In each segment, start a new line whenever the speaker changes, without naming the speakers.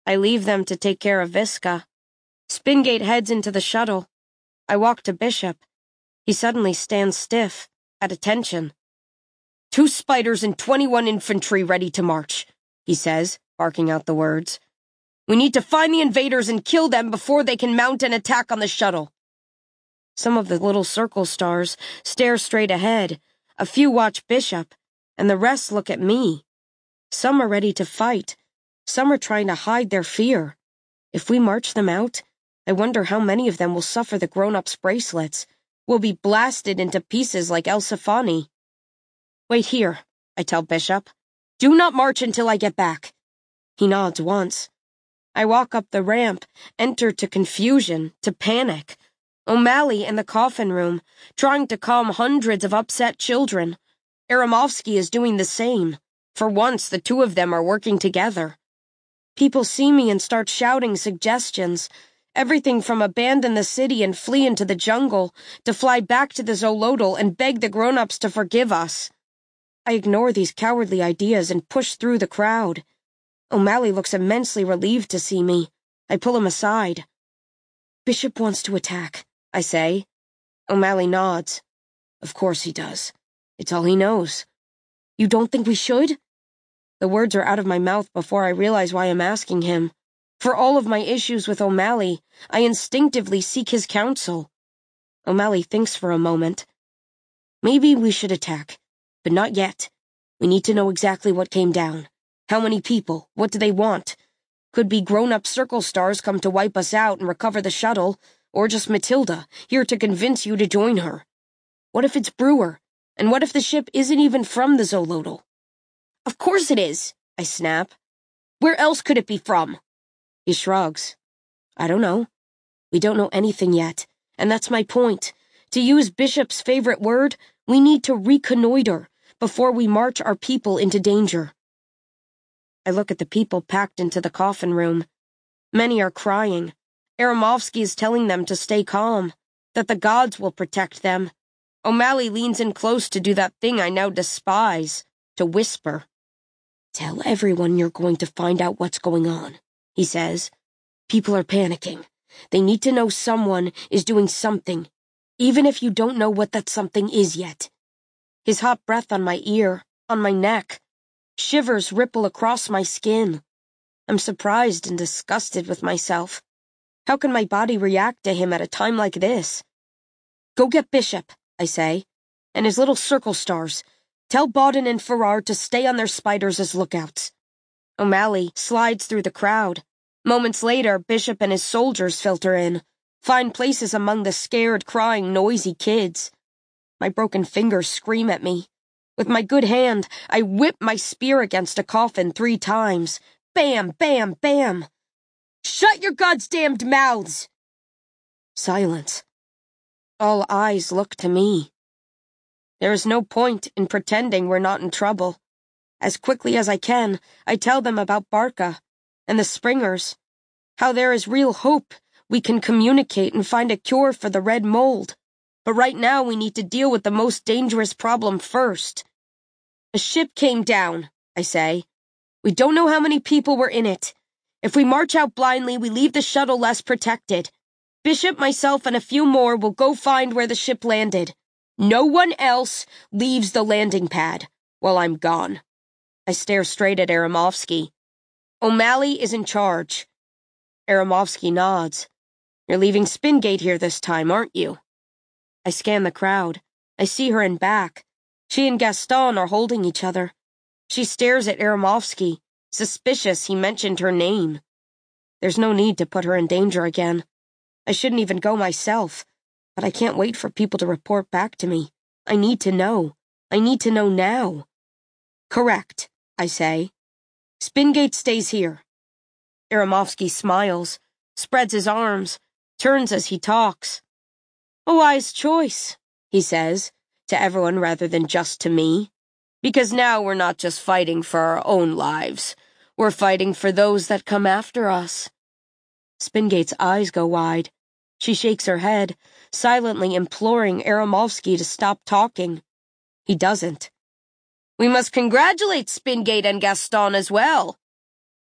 I leave them to take care of Visca. Spingate heads into the shuttle. I walk to Bishop. He suddenly stands stiff, at attention. 2 spiders and 21 infantry ready to march, he says, barking out the words. We need to find the invaders and kill them before they can mount an attack on the shuttle. Some of the little circle stars stare straight ahead. A few watch Bishop, and the rest look at me. Some are ready to fight. Some are trying to hide their fear. If we march them out, I wonder how many of them will suffer the grown-ups' bracelets, will be blasted into pieces like Elsefani. Wait here, I tell Bishop. Do not march until I get back. He nods once. I walk up the ramp, enter to confusion, to panic. O'Malley in the coffin room, trying to calm hundreds of upset children. Aramovsky is doing the same. For once, the two of them are working together. People see me and start shouting suggestions. Everything from abandon the city and flee into the jungle, to fly back to the Zolotl and beg the grown-ups to forgive us. I ignore these cowardly ideas and push through the crowd. O'Malley looks immensely relieved to see me. I pull him aside. Bishop wants to attack, I say. O'Malley nods. Of course he does. It's all he knows. You don't think we should? The words are out of my mouth before I realize why I'm asking him. For all of my issues with O'Malley, I instinctively seek his counsel. O'Malley thinks for a moment. Maybe we should attack, but not yet. We need to know exactly what came down. How many people? What do they want? Could be grown-up circle stars come to wipe us out and recover the shuttle, or just Matilda, here to convince you to join her. What if it's Brewer? And what if the ship isn't even from the Zolotl? Of course it is, I snap. Where else could it be from? He shrugs. I don't know. We don't know anything yet, and that's my point. To use Bishop's favorite word, we need to reconnoiter before we march our people into danger. I look at the people packed into the coffin room. Many are crying. Aramovsky is telling them to stay calm, that the gods will protect them. O'Malley leans in close to do that thing I now despise, to whisper. Tell everyone you're going to find out what's going on, he says. People are panicking. They need to know someone is doing something, even if you don't know what that something is yet. His hot breath on my ear, on my neck. Shivers ripple across my skin. I'm surprised and disgusted with myself. How can my body react to him at a time like this? Go get Bishop, I say, and his little circle stars. Tell Bawden and Farrar to stay on their spiders as lookouts. O'Malley slides through the crowd. Moments later, Bishop and his soldiers filter in, find places among the scared, crying, noisy kids. My broken fingers scream at me. With my good hand, I whip my spear against a coffin 3 times. Bam, bam, bam. Shut your goddamned mouths! Silence. All eyes look to me. There is no point in pretending we're not in trouble. As quickly as I can, I tell them about Barca and the Springers, how there is real hope we can communicate and find a cure for the red mold. But right now we need to deal with the most dangerous problem first. A ship came down, I say. We don't know how many people were in it. If we march out blindly, we leave the shuttle less protected. Bishop, myself, and a few more will go find where the ship landed. No one else leaves the landing pad while I'm gone. I stare straight at Aramovsky. O'Malley is in charge. Aramovsky nods. You're leaving Spingate here this time, aren't you? I scan the crowd. I see her in back. She and Gaston are holding each other. She stares at Aramovsky, suspicious he mentioned her name. There's no need to put her in danger again. I shouldn't even go myself, but I can't wait for people to report back to me. I need to know. I need to know now. Correct, I say. Spingate stays here. Aramovsky smiles, spreads his arms, turns as he talks. A wise choice, he says, to everyone rather than just to me. Because now we're not just fighting for our own lives. We're fighting for those that come after us. Spingate's eyes go wide. She shakes her head, silently imploring Aramovsky to stop talking. He doesn't. We must congratulate Spingate and Gaston as well.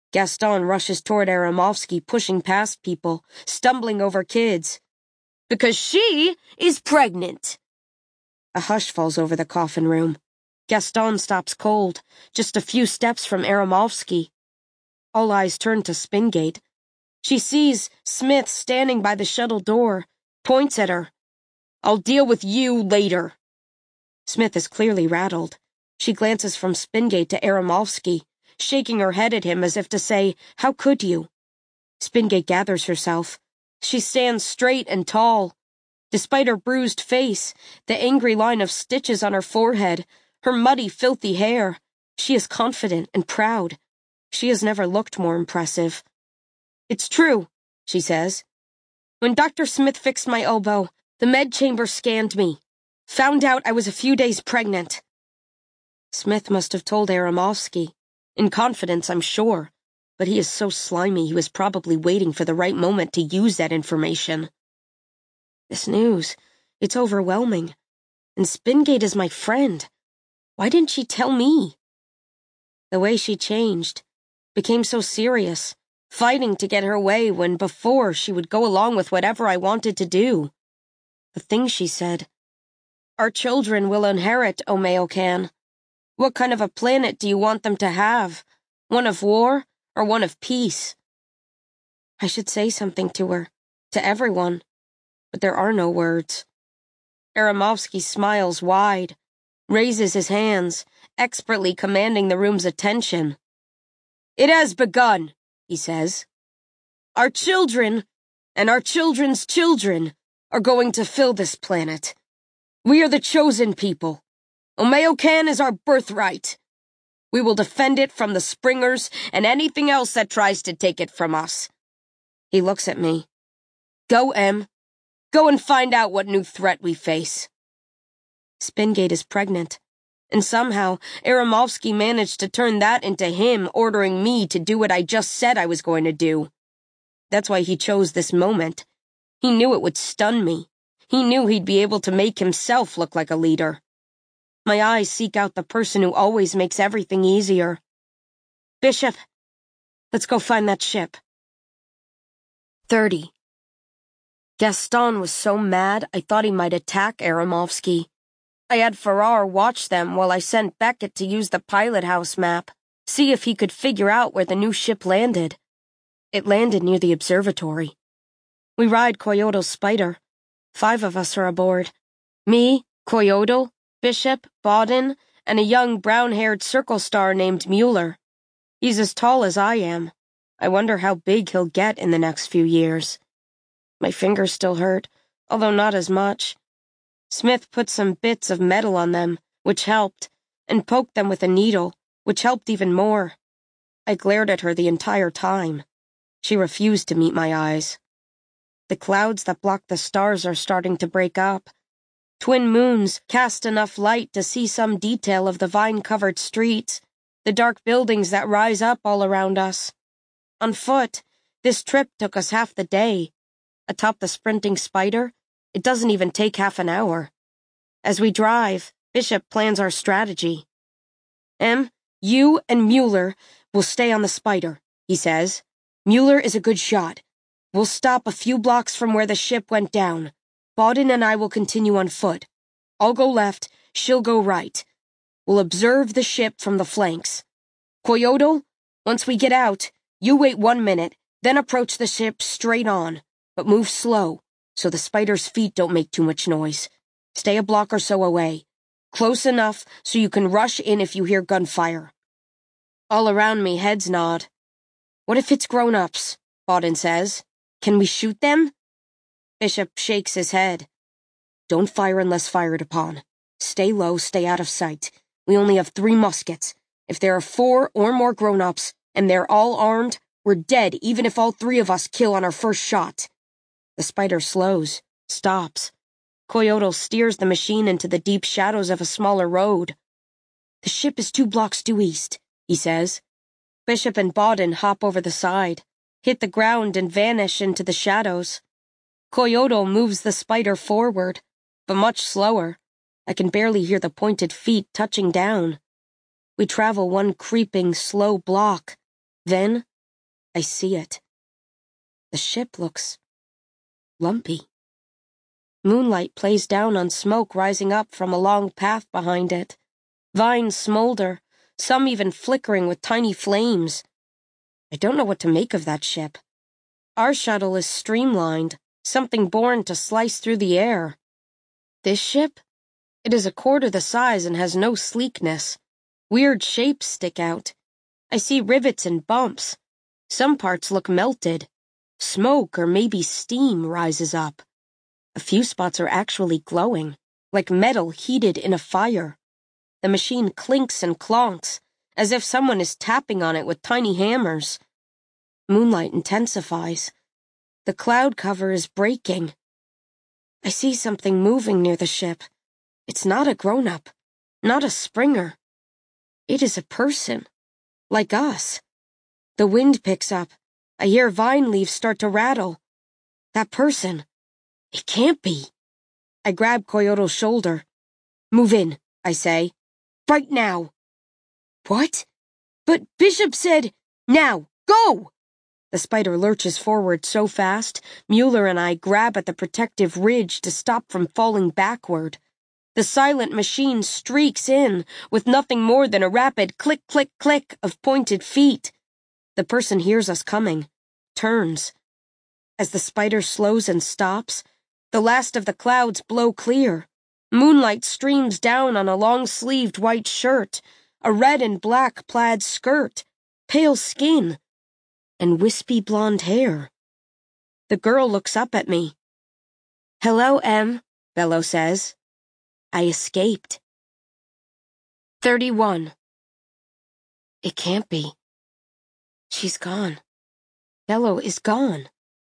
Gaston rushes toward Aramovsky, pushing past people, stumbling over kids. Because she is pregnant. A hush falls over the coffin room. Gaston stops cold, just a few steps from Aramovsky. All eyes turn to Spingate. She sees Smith standing by the shuttle door, points at her. I'll deal with you later. Smith is clearly rattled. She glances from Spingate to Aramovsky, shaking her head at him as if to say, how could you? Spingate gathers herself. She stands straight and tall. Despite her bruised face, the angry line of stitches on her forehead, her muddy, filthy hair, she is confident and proud. She has never looked more impressive. It's true, she says. When Dr. Smith fixed my elbow, the med chamber scanned me. Found out I was a few days pregnant. Smith must have told Aramovsky. In confidence, I'm sure. But he is so slimy he was probably waiting for the right moment to use that information. This news, it's overwhelming. And Spingate is my friend. Why didn't she tell me? The way she changed, became so serious, fighting to get her way when before she would go along with whatever I wanted to do. The things she said. Our children will inherit Omeocan. What kind of a planet do you want them to have? One of war or one of peace? I should say something to her, to everyone, but there are no words. Aramovsky smiles wide, raises his hands, expertly commanding the room's attention. It has begun, he says. Our children and our children's children are going to fill this planet. We are the chosen people. Omeocan is our birthright. We will defend it from the Springers and anything else that tries to take it from us. He looks at me. Go, Em. Go and find out what new threat we face. Spingate is pregnant, and somehow Aramovsky managed to turn that into him ordering me to do what I just said I was going to do. That's why he chose this moment. He knew it would stun me. He knew he'd be able to make himself look like a leader. My eyes seek out the person who always makes everything easier. Bishop, let's go find that ship. 30. Gaston was so mad I thought he might attack Aramovsky. I had Farrar watch them while I sent Beckett to use the pilot house map, see if he could figure out where the new ship landed. It landed near the observatory. We ride Coyote's Spider. 5 of us are aboard. Me, Coyote, Bishop, Bawden, and a young brown-haired circle star named Mueller. He's as tall as I am. I wonder how big he'll get in the next few years. My fingers still hurt, although not as much. Smith put some bits of metal on them, which helped, and poked them with a needle, which helped even more. I glared at her the entire time. She refused to meet my eyes. The clouds that block the stars are starting to break up. Twin moons cast enough light to see some detail of the vine-covered streets, the dark buildings that rise up all around us. On foot, this trip took us half the day. Atop the sprinting Spider, it doesn't even take half an hour. As we drive, Bishop plans our strategy. Em, you and Mueller will stay on the Spider, he says. Mueller is a good shot. We'll stop a few blocks from where the ship went down. Bawden and I will continue on foot. I'll go left, she'll go right. We'll observe the ship from the flanks. Coyote, once we get out, you wait 1 minute, then approach the ship straight on, but move slow, so the Spider's feet don't make too much noise. Stay a block or so away. Close enough so you can rush in if you hear gunfire. All around me, heads nod. What if it's grown-ups? Bawden says. Can we shoot them? Bishop shakes his head. Don't fire unless fired upon. Stay low, stay out of sight. We only have 3 muskets. If there are 4 or more grown-ups, and they're all armed, we're dead even if all 3 of us kill on our first shot. The Spider slows, stops. Coyote steers the machine into the deep shadows of a smaller road. The ship is 2 blocks due east, he says. Bishop and Bawden hop over the side, hit the ground and vanish into the shadows. Coyote moves the Spider forward, but much slower. I can barely hear the pointed feet touching down. We travel 1 creeping, slow block. Then, I see it. The ship looks lumpy. Moonlight plays down on smoke rising up from a long path behind it. Vines smolder, some even flickering with tiny flames. I don't know what to make of that ship. Our shuttle is streamlined, something born to slice through the air. This ship? It is a quarter the size and has no sleekness. Weird shapes stick out. I see rivets and bumps. Some parts look melted. Smoke or maybe steam rises up. A few spots are actually glowing, like metal heated in a fire. The machine clinks and clonks, as if someone is tapping on it with tiny hammers. Moonlight intensifies. The cloud cover is breaking. I see something moving near the ship. It's not a grown-up, not a Springer. It is a person, like us. The wind picks up. I hear vine leaves start to rattle. That person. It can't be. I grab Koyoto's shoulder. Move in, I say. Right now. What? But Bishop said, now, go! The spider lurches forward so fast, Mueller and I grab at the protective ridge to stop from falling backward. The silent machine streaks in, with nothing more than a rapid click, click, click of pointed feet. The person hears us coming, turns. As the spider slows and stops, the last of the clouds blow clear. Moonlight streams down on a long-sleeved white shirt, a red and black plaid skirt, pale skin, and wispy blonde hair. The girl looks up at me. Hello, Em, Bello says. I escaped. 31. It can't be. She's gone. Bello is gone.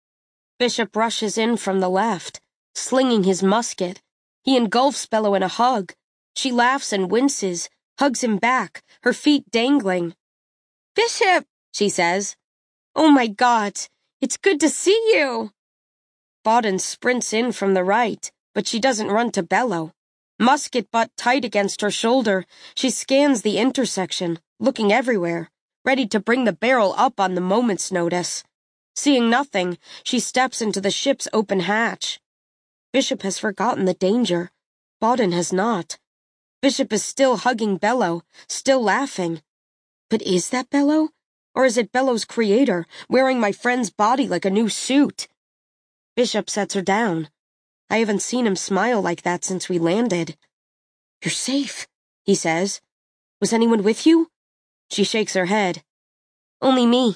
Bishop rushes in from the left, slinging his musket. He engulfs Bello in a hug. She laughs and winces, hugs him back, her feet dangling. Bishop, she says. Oh my God, it's good to see you. Bawden sprints in from the right, but she doesn't run to Bello. Musket butt tight against her shoulder, she scans the intersection, looking everywhere, ready to bring the barrel up on the moment's notice. Seeing nothing, she steps into the ship's open hatch. Bishop has forgotten the danger. Bawden has not. Bishop is still hugging Bello, still laughing. But is that Bello? Or is it Bello's creator, wearing my friend's body like a new suit? Bishop sets her down. I haven't seen him smile like that since we landed. You're safe, he says. Was anyone with you? She shakes her head. Only me.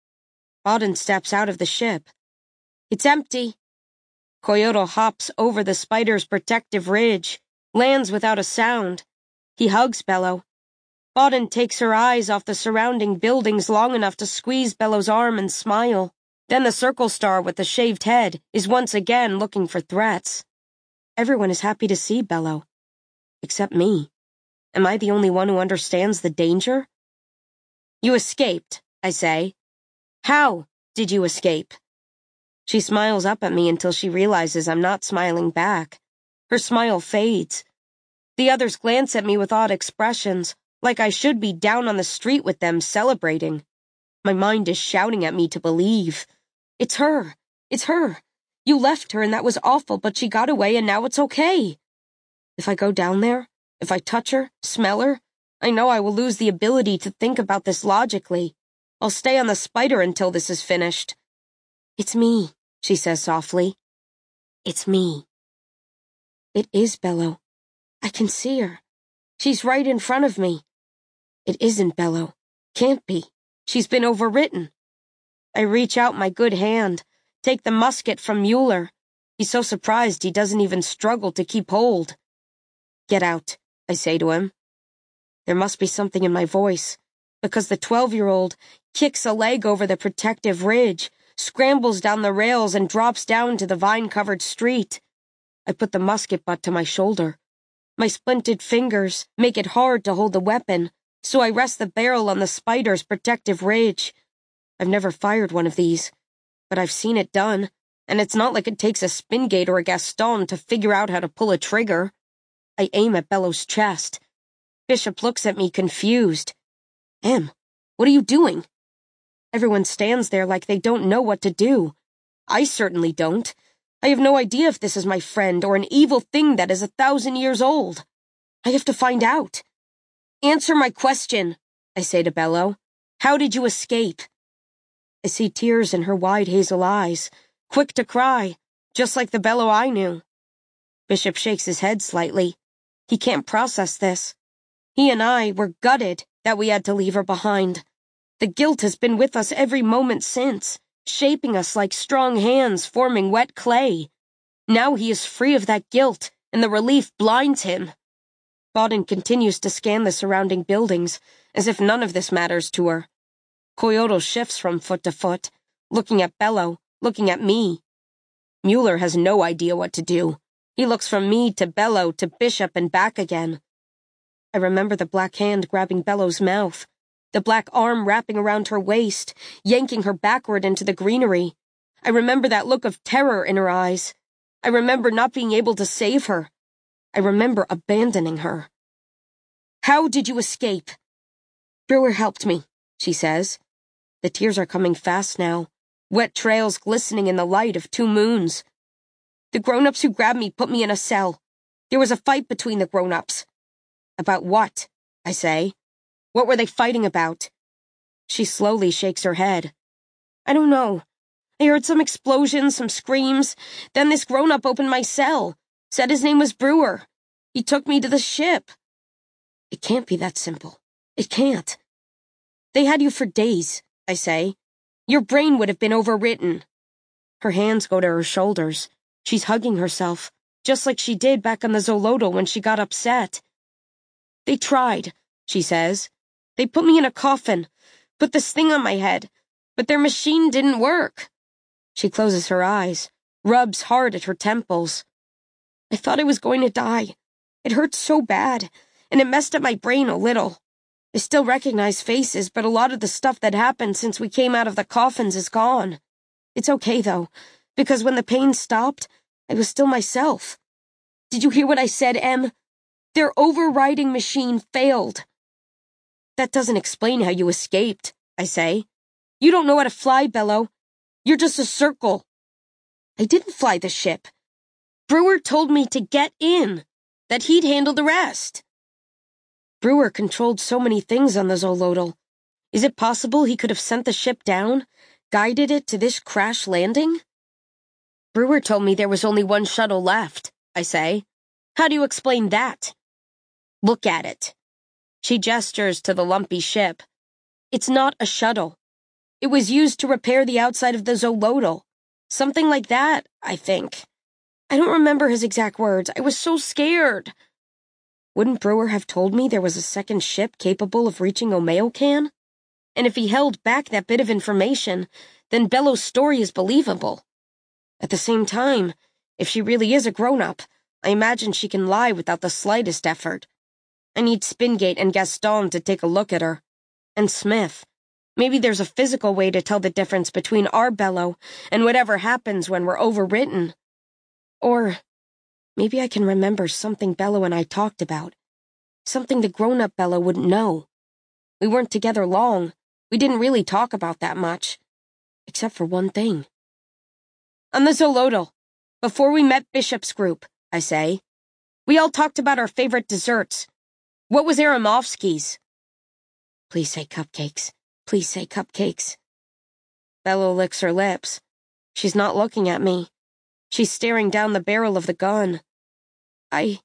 Bawden steps out of the ship. It's empty. Koyoto hops over the spider's protective ridge, lands without a sound. He hugs Bello. Bawden takes her eyes off the surrounding buildings long enough to squeeze Bello's arm and smile. Then the circle star with the shaved head is once again looking for threats. Everyone is happy to see Bello. Except me. Am I the only one who understands the danger? You escaped, I say. How did you escape? She smiles up at me until she realizes I'm not smiling back. Her smile fades. The others glance at me with odd expressions, like I should be down on the street with them celebrating. My mind is shouting at me to believe. It's her. It's her. You left her and that was awful, but she got away and now it's okay. If I go down there, if I touch her, smell her, I know I will lose the ability to think about this logically. I'll stay on the spider until this is finished. It's me, she says softly. It's me. It is Bello. I can see her. She's right in front of me. It isn't Bello. Can't be. She's been overwritten. I reach out my good hand, take the musket from Mueller. He's so surprised he doesn't even struggle to keep hold. Get out, I say to him. There must be something in my voice, because the 12-year-old kicks a leg over the protective ridge, scrambles down the rails and drops down to the vine-covered street. I put the musket butt to my shoulder. My splinted fingers make it hard to hold the weapon, so I rest the barrel on the spider's protective ridge. I've never fired one of these, but I've seen it done, and it's not like it takes a Spingate or a Gaston to figure out how to pull a trigger. I aim at Bello's chest. Bishop looks at me confused. Em, what are you doing? Everyone stands there like they don't know what to do. I certainly don't. I have no idea if this is my friend or an evil thing that is 1,000 years old. I have to find out. Answer my question, I say to Bello. How did you escape? I see tears in her wide hazel eyes, quick to cry, just like the Bello I knew. Bishop shakes his head slightly. He can't process this. He and I were gutted that we had to leave her behind. The guilt has been with us every moment since, shaping us like strong hands forming wet clay. Now he is free of that guilt, and the relief blinds him. Bauden continues to scan the surrounding buildings, as if none of this matters to her. Coyote shifts from foot to foot, looking at Bello, looking at me. Mueller has no idea what to do. He looks from me to Bello to Bishop and back again. I remember the black hand grabbing Bello's mouth, the black arm wrapping around her waist, yanking her backward into the greenery. I remember that look of terror in her eyes. I remember not being able to save her. I remember abandoning her. How did you escape? Brewer helped me, she says. The tears are coming fast now, wet trails glistening in the light of 2 moons. The grown-ups who grabbed me put me in a cell. There was a fight between the grown-ups. About what? I say. What were they fighting about? She slowly shakes her head. I don't know. I heard some explosions, some screams. Then this grown-up opened my cell, said his name was Brewer. He took me to the ship. It can't be that simple. It can't. They had you for days, I say. Your brain would have been overwritten. Her hands go to her shoulders. She's hugging herself, just like she did back on the Zolotl when she got upset. They tried, she says. They put me in a coffin, put this thing on my head, but their machine didn't work. She closes her eyes, rubs hard at her temples. I thought I was going to die. It hurt so bad, and it messed up my brain a little. I still recognize faces, but a lot of the stuff that happened since we came out of the coffins is gone. It's okay, though, because when the pain stopped, I was still myself. Did you hear what I said, Em? Their overriding machine failed. That doesn't explain how you escaped, I say. You don't know how to fly, Bello. You're just a circle. I didn't fly the ship. Brewer told me to get in, that he'd handle the rest. Brewer controlled so many things on the Zolotl. Is it possible he could have sent the ship down, guided it to this crash landing? Brewer told me there was only 1 shuttle left, I say. How do you explain that? Look at it. She gestures to the lumpy ship. It's not a shuttle. It was used to repair the outside of the Zolotl. Something like that, I think. I don't remember his exact words. I was so scared. Wouldn't Brewer have told me there was a second ship capable of reaching Omeocan? And if he held back that bit of information, then Bello's story is believable. At the same time, if she really is a grown-up, I imagine she can lie without the slightest effort. I need Spingate and Gaston to take a look at her. And Smith. Maybe there's a physical way to tell the difference between our Bello and whatever happens when we're overwritten. Or maybe I can remember something Bello and I talked about. Something the grown-up Bello wouldn't know. We weren't together long. We didn't really talk about that much. Except for one thing. On the Zolotl, before we met Bishop's group, I say, we all talked about our favorite desserts. What was Aramovsky's? Please say cupcakes. Please say cupcakes. Bello licks her lips. She's not looking at me. She's staring down the barrel of the gun. I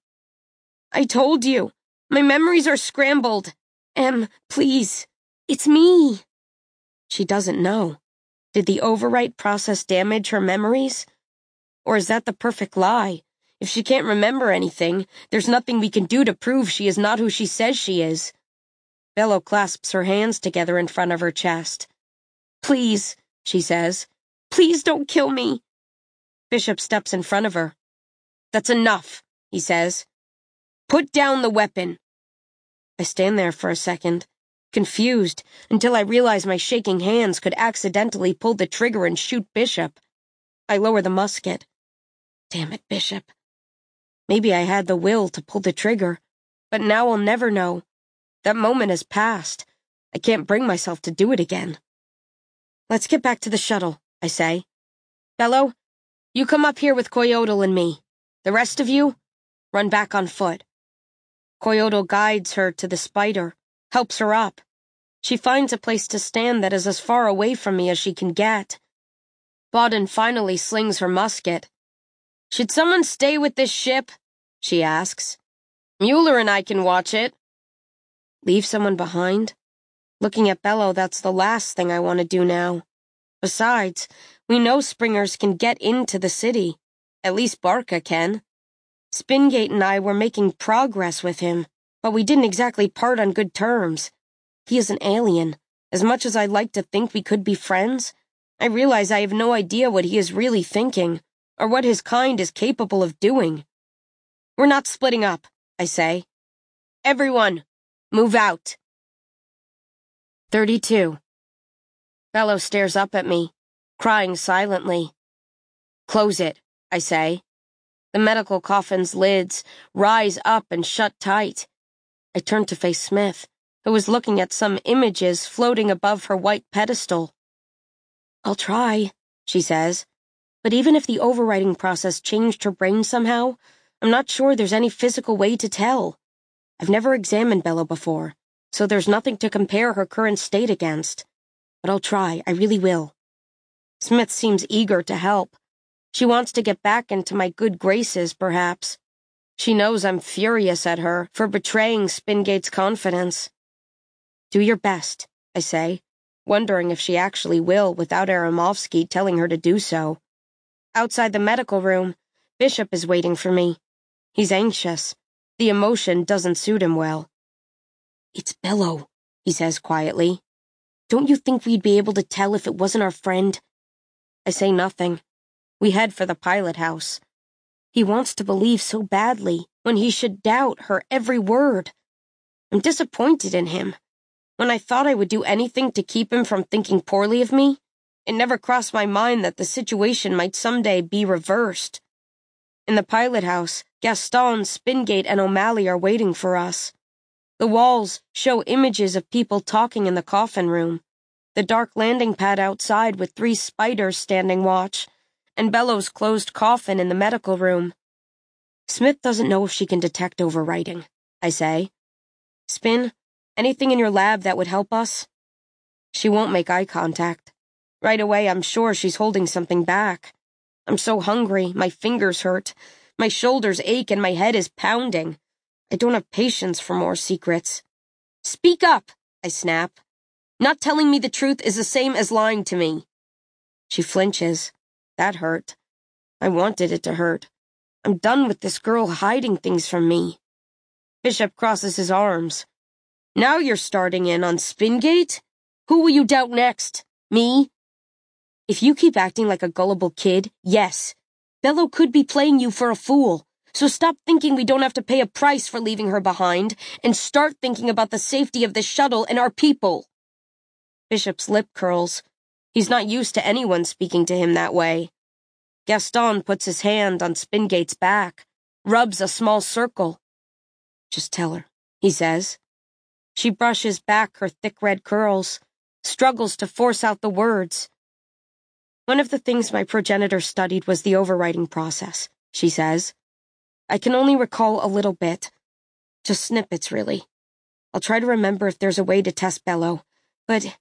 told you. My memories are scrambled. Em, please. It's me. She doesn't know. Did the overwrite process damage her memories? Or is that the perfect lie? If she can't remember anything, there's nothing we can do to prove she is not who she says she is. Bello clasps her hands together in front of her chest. Please, she says. Please don't kill me. Bishop steps in front of her. That's enough, he says. Put down the weapon. I stand there for a second, confused, until I realize my shaking hands could accidentally pull the trigger and shoot Bishop. I lower the musket. Damn it, Bishop. Maybe I had the will to pull the trigger, but now I'll never know. That moment has passed. I can't bring myself to do it again. Let's get back to the shuttle, I say. Bello, you come up here with Coyotl and me. The rest of you, run back on foot. Coyotl guides her to the spider, helps her up. She finds a place to stand that is as far away from me as she can get. Bauden finally slings her musket. Should someone stay with this ship? She asks. Mueller and I can watch it. Leave someone behind? Looking at Bello, that's the last thing I want to do now. Besides, we know Springers can get into the city. At least Barca can. Spingate and I were making progress with him, but we didn't exactly part on good terms. He is an alien. As much as I'd like to think we could be friends, I realize I have no idea what he is really thinking, or what his kind is capable of doing. We're not splitting up, I say. Everyone, move out. 32. Bello stares up at me, crying silently. Close it, I say. The medical coffin's lids rise up and shut tight. I turn to face Smith, who was looking at some images floating above her white pedestal. I'll try, she says, but even if the overwriting process changed her brain somehow, I'm not sure there's any physical way to tell. I've never examined Bello before, so there's nothing to compare her current state against. But I'll try, I really will. Smith seems eager to help. She wants to get back into my good graces, perhaps. She knows I'm furious at her for betraying Spingate's confidence. Do your best, I say, wondering if she actually will without Aramovsky telling her to do so. Outside the medical room, Bishop is waiting for me. He's anxious. The emotion doesn't suit him well. It's Bello, he says quietly. Don't you think we'd be able to tell if it wasn't our friend? I say nothing. We head for the pilot house. He wants to believe so badly when he should doubt her every word. I'm disappointed in him. When I thought I would do anything to keep him from thinking poorly of me, it never crossed my mind that the situation might someday be reversed. In the pilot house, Gaston, Spingate, and O'Malley are waiting for us. The walls show images of people talking in the coffin room, the dark landing pad outside with 3 spiders standing watch, and Bello's closed coffin in the medical room. Smith doesn't know if she can detect overwriting, I say. Spin, anything in your lab that would help us? She won't make eye contact. Right away, I'm sure she's holding something back. I'm so hungry, my fingers hurt, my shoulders ache, and my head is pounding. I don't have patience for more secrets. Speak up, I snap. Not telling me the truth is the same as lying to me. She flinches. That hurt. I wanted it to hurt. I'm done with this girl hiding things from me. Bishop crosses his arms. Now you're starting in on Spingate? Who will you doubt next? Me? If you keep acting like a gullible kid, yes. Bello could be playing you for a fool. So stop thinking we don't have to pay a price for leaving her behind, and start thinking about the safety of the shuttle and our people. Bishop's lip curls. He's not used to anyone speaking to him that way. Gaston puts his hand on Spingate's back, rubs a small circle. Just tell her, he says. She brushes back her thick red curls, struggles to force out the words. One of the things my progenitor studied was the overwriting process, she says. I can only recall a little bit. Just snippets, really. I'll try to remember if there's a way to test Bello. But,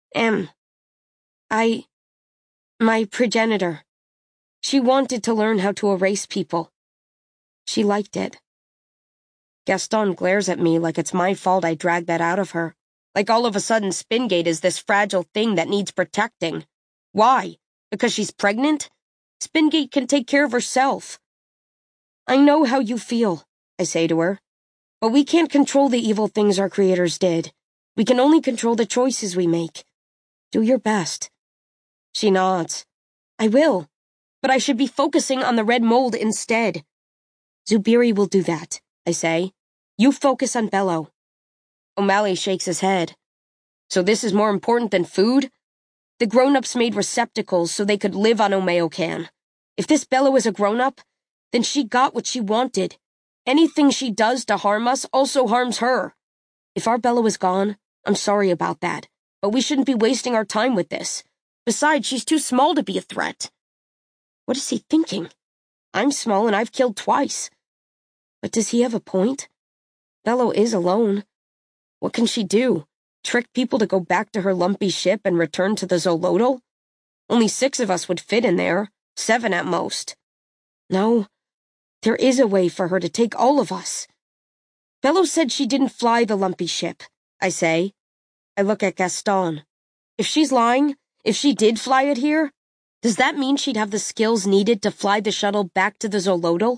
my progenitor, she wanted to learn how to erase people. She liked it. Gaston glares at me like it's my fault I dragged that out of her. Like all of a sudden Spingate is this fragile thing that needs protecting. Why? Because she's pregnant? Spingate can take care of herself. I know how you feel, I say to her. But we can't control the evil things our creators did. We can only control the choices we make. Do your best. She nods. I will, but I should be focusing on the red mold instead. Zubiri will do that, I say. You focus on Bello. O'Malley shakes his head. So this is more important than food? The grown-ups made receptacles so they could live on Omeocan. If this Bello is a grown-up, then she got what she wanted. Anything she does to harm us also harms her. If our Bello is gone, I'm sorry about that, but we shouldn't be wasting our time with this. Besides, she's too small to be a threat. What is he thinking? I'm small and I've killed twice. But does he have a point? Bello is alone. What can she do? Trick people to go back to her lumpy ship and return to the Zolotl? Only 6 of us would fit in there, 7 at most. No, there is a way for her to take all of us. Bello said she didn't fly the lumpy ship, I say. I look at Gaston. If she's lying, if she did fly it here, does that mean she'd have the skills needed to fly the shuttle back to the Zolotl?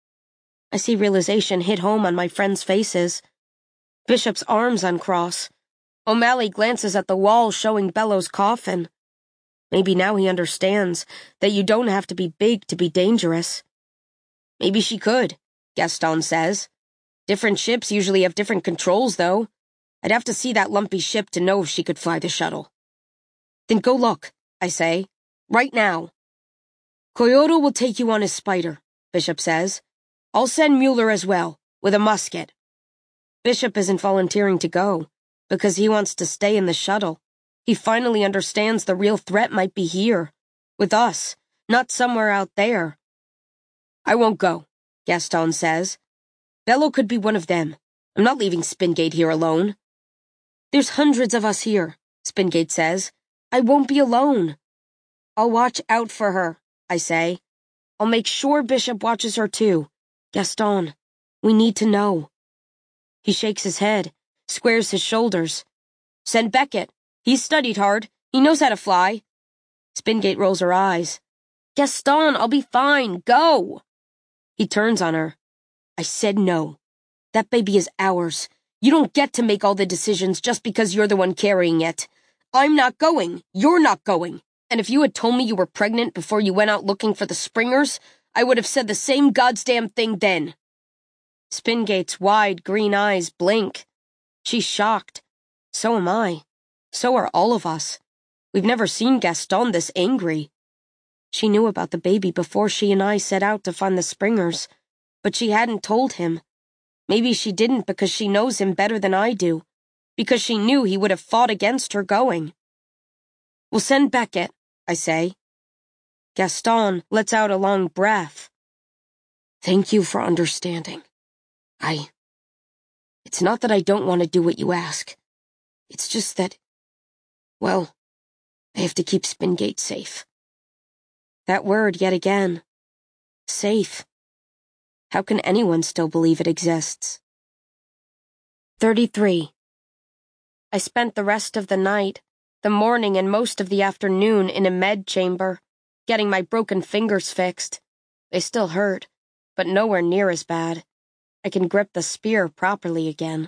I see realization hit home on my friends' faces. Bishop's arms uncross. O'Malley glances at the wall showing Bello's coffin. Maybe now he understands that you don't have to be big to be dangerous. Maybe she could, Gaston says. Different ships usually have different controls, though. I'd have to see that lumpy ship to know if she could fly the shuttle. Then go look, I say. Right now. Coyote will take you on his spider, Bishop says. I'll send Mueller as well, with a musket. Bishop isn't volunteering to go, because he wants to stay in the shuttle. He finally understands the real threat might be here, with us, not somewhere out there. I won't go, Gaston says. Bello could be one of them. I'm not leaving Spingate here alone. There's hundreds of us here, Spingate says. I won't be alone. I'll watch out for her, I say. I'll make sure Bishop watches her too. Gaston, we need to know. He shakes his head, squares his shoulders. Send Beckett. He's studied hard. He knows how to fly. Spingate rolls her eyes. Gaston, I'll be fine. Go! He turns on her. I said no. That baby is ours. You don't get to make all the decisions just because you're the one carrying it. I'm not going. You're not going. And if you had told me you were pregnant before you went out looking for the Springers, I would have said the same goddamn thing then. Spingate's wide green eyes blink. She's shocked. So am I. So are all of us. We've never seen Gaston this angry. She knew about the baby before she and I set out to find the Springers, but she hadn't told him. Maybe she didn't because she knows him better than I do, because she knew he would have fought against her going. We'll send Beckett, I say. Gaston lets out a long breath. Thank you for understanding. It's not that I don't want to do what you ask. It's just that, well, I have to keep Spingate safe. That word yet again. Safe. How can anyone still believe it exists? 33. I spent the rest of the night, the morning and most of the afternoon in a med chamber, getting my broken fingers fixed. They still hurt, but nowhere near as bad. I can grip the spear properly again.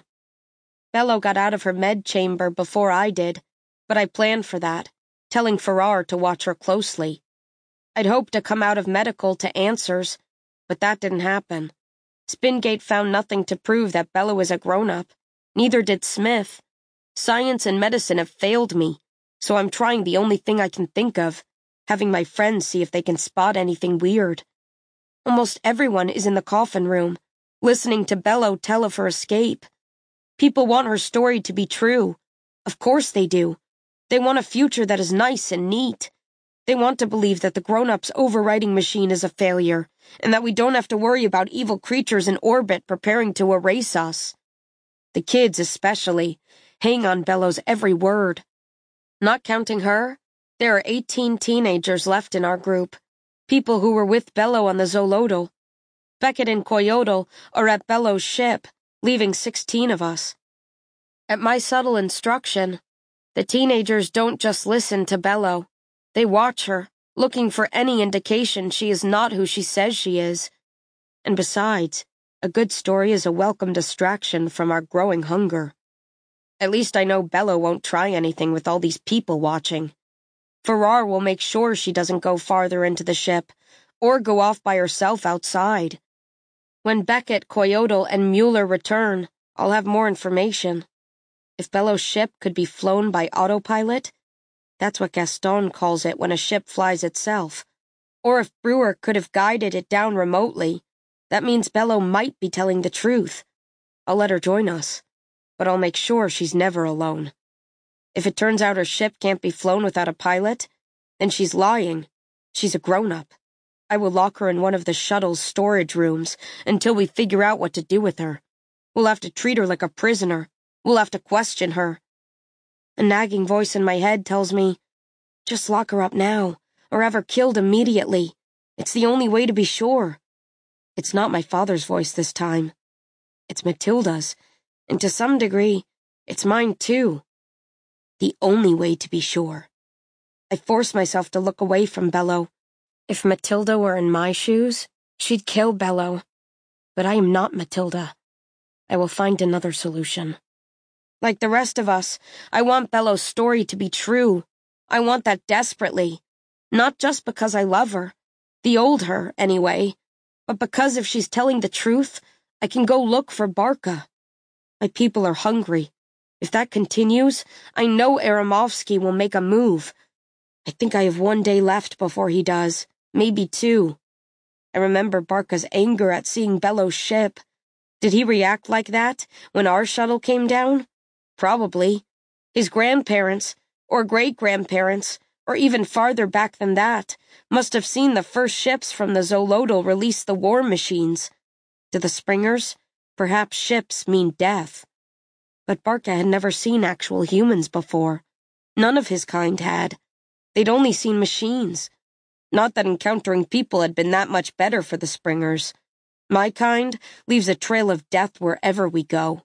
Bello got out of her med chamber before I did, but I planned for that, telling Farrar to watch her closely. I'd hoped to come out of medical to answers, but that didn't happen. Spingate found nothing to prove that Bello is a grown-up. Neither did Smith. Science and medicine have failed me, so I'm trying the only thing I can think of, having my friends see if they can spot anything weird. Almost everyone is in the coffin room, listening to Bello tell of her escape. People want her story to be true. Of course they do. They want a future that is nice and neat. They want to believe that the grown-ups' overriding machine is a failure, and that we don't have to worry about evil creatures in orbit preparing to erase us. The kids, especially, hang on Bello's every word. Not counting her, there are 18 teenagers left in our group, people who were with Bello on the Zolotl. Beckett and Coyote are at Bello's ship, leaving 16 of us. At my subtle instruction, the teenagers don't just listen to Bello. They watch her, looking for any indication she is not who she says she is. And besides, a good story is a welcome distraction from our growing hunger. At least I know Bello won't try anything with all these people watching. Farrar will make sure she doesn't go farther into the ship, or go off by herself outside. When Beckett, Coyote, and Mueller return, I'll have more information. If Bello's ship could be flown by autopilot, that's what Gaston calls it when a ship flies itself. Or if Brewer could have guided it down remotely, that means Bello might be telling the truth. I'll let her join us, but I'll make sure she's never alone. If it turns out her ship can't be flown without a pilot, then she's lying. She's a grown-up. I will lock her in one of the shuttle's storage rooms until we figure out what to do with her. We'll have to treat her like a prisoner. We'll have to question her. A nagging voice in my head tells me, just lock her up now, or have her killed immediately. It's the only way to be sure. It's not my father's voice this time. It's Matilda's, and to some degree, it's mine too. The only way to be sure. I force myself to look away from Bello. If Matilda were in my shoes, she'd kill Bello. But I am not Matilda. I will find another solution. Like the rest of us, I want Bello's story to be true. I want that desperately. Not just because I love her, the old her, anyway, but because if she's telling the truth, I can go look for Barca. My people are hungry. If that continues, I know Aramovsky will make a move. I think I have 1 day left before he does, maybe 2. I remember Barca's anger at seeing Bello's ship. Did he react like that when our shuttle came down? Probably. His grandparents, or great-grandparents, or even farther back than that, must have seen the first ships from the Zolotl release the war machines. To the Springers, perhaps ships mean death. But Barca had never seen actual humans before. None of his kind had. They'd only seen machines. Not that encountering people had been that much better for the Springers. My kind leaves a trail of death wherever we go.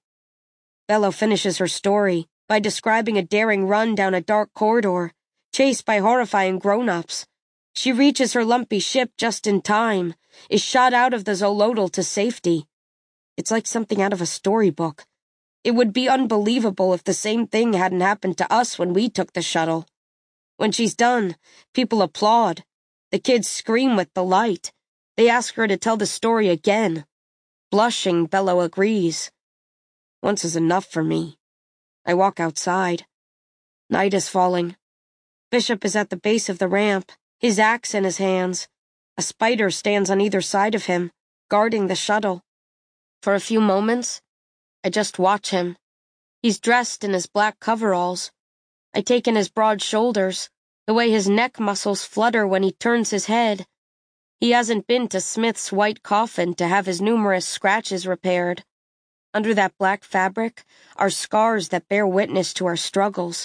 Bello finishes her story by describing a daring run down a dark corridor, chased by horrifying grown-ups. She reaches her lumpy ship just in time, is shot out of the Zolotl to safety. It's like something out of a storybook. It would be unbelievable if the same thing hadn't happened to us when we took the shuttle. When she's done, people applaud. The kids scream with delight. They ask her to tell the story again. Blushing, Bello agrees. Once is enough for me. I walk outside. Night is falling. Bishop is at the base of the ramp, his axe in his hands. A spider stands on either side of him, guarding the shuttle. For a few moments, I just watch him. He's dressed in his black coveralls. I take in his broad shoulders, the way his neck muscles flutter when he turns his head. He hasn't been to Smith's white coffin to have his numerous scratches repaired. Under that black fabric are scars that bear witness to our struggles.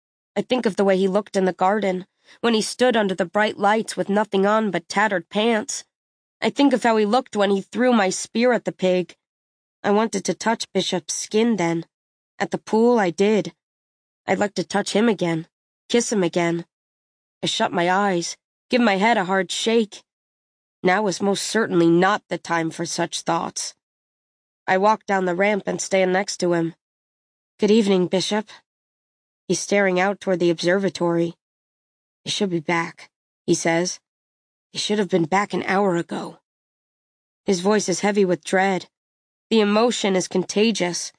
I think of the way he looked in the garden, when he stood under the bright lights with nothing on but tattered pants. I think of how he looked when he threw my spear at the pig. I wanted to touch Bishop's skin then. At the pool, I did. I'd like to touch him again, kiss him again. I shut my eyes, give my head a hard shake. Now is most certainly not the time for such thoughts. I walk down the ramp and stand next to him. Good evening, Bishop. He's staring out toward the observatory. You should be back, he says. You should have been back an hour ago. His voice is heavy with dread. The emotion is contagious.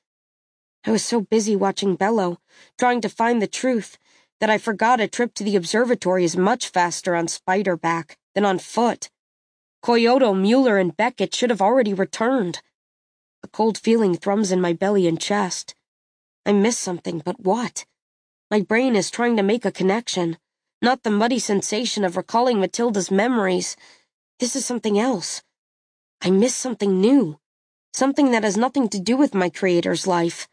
I was so busy watching Bello, trying to find the truth, that I forgot a trip to the observatory is much faster on Spiderback than on foot. Kyoto, Mueller, and Beckett should have already returned. A cold feeling thrums in my belly and chest. I miss something, but what? My brain is trying to make a connection, not the muddy sensation of recalling Matilda's memories. This is something else. I miss something new, something that has nothing to do with my creator's life.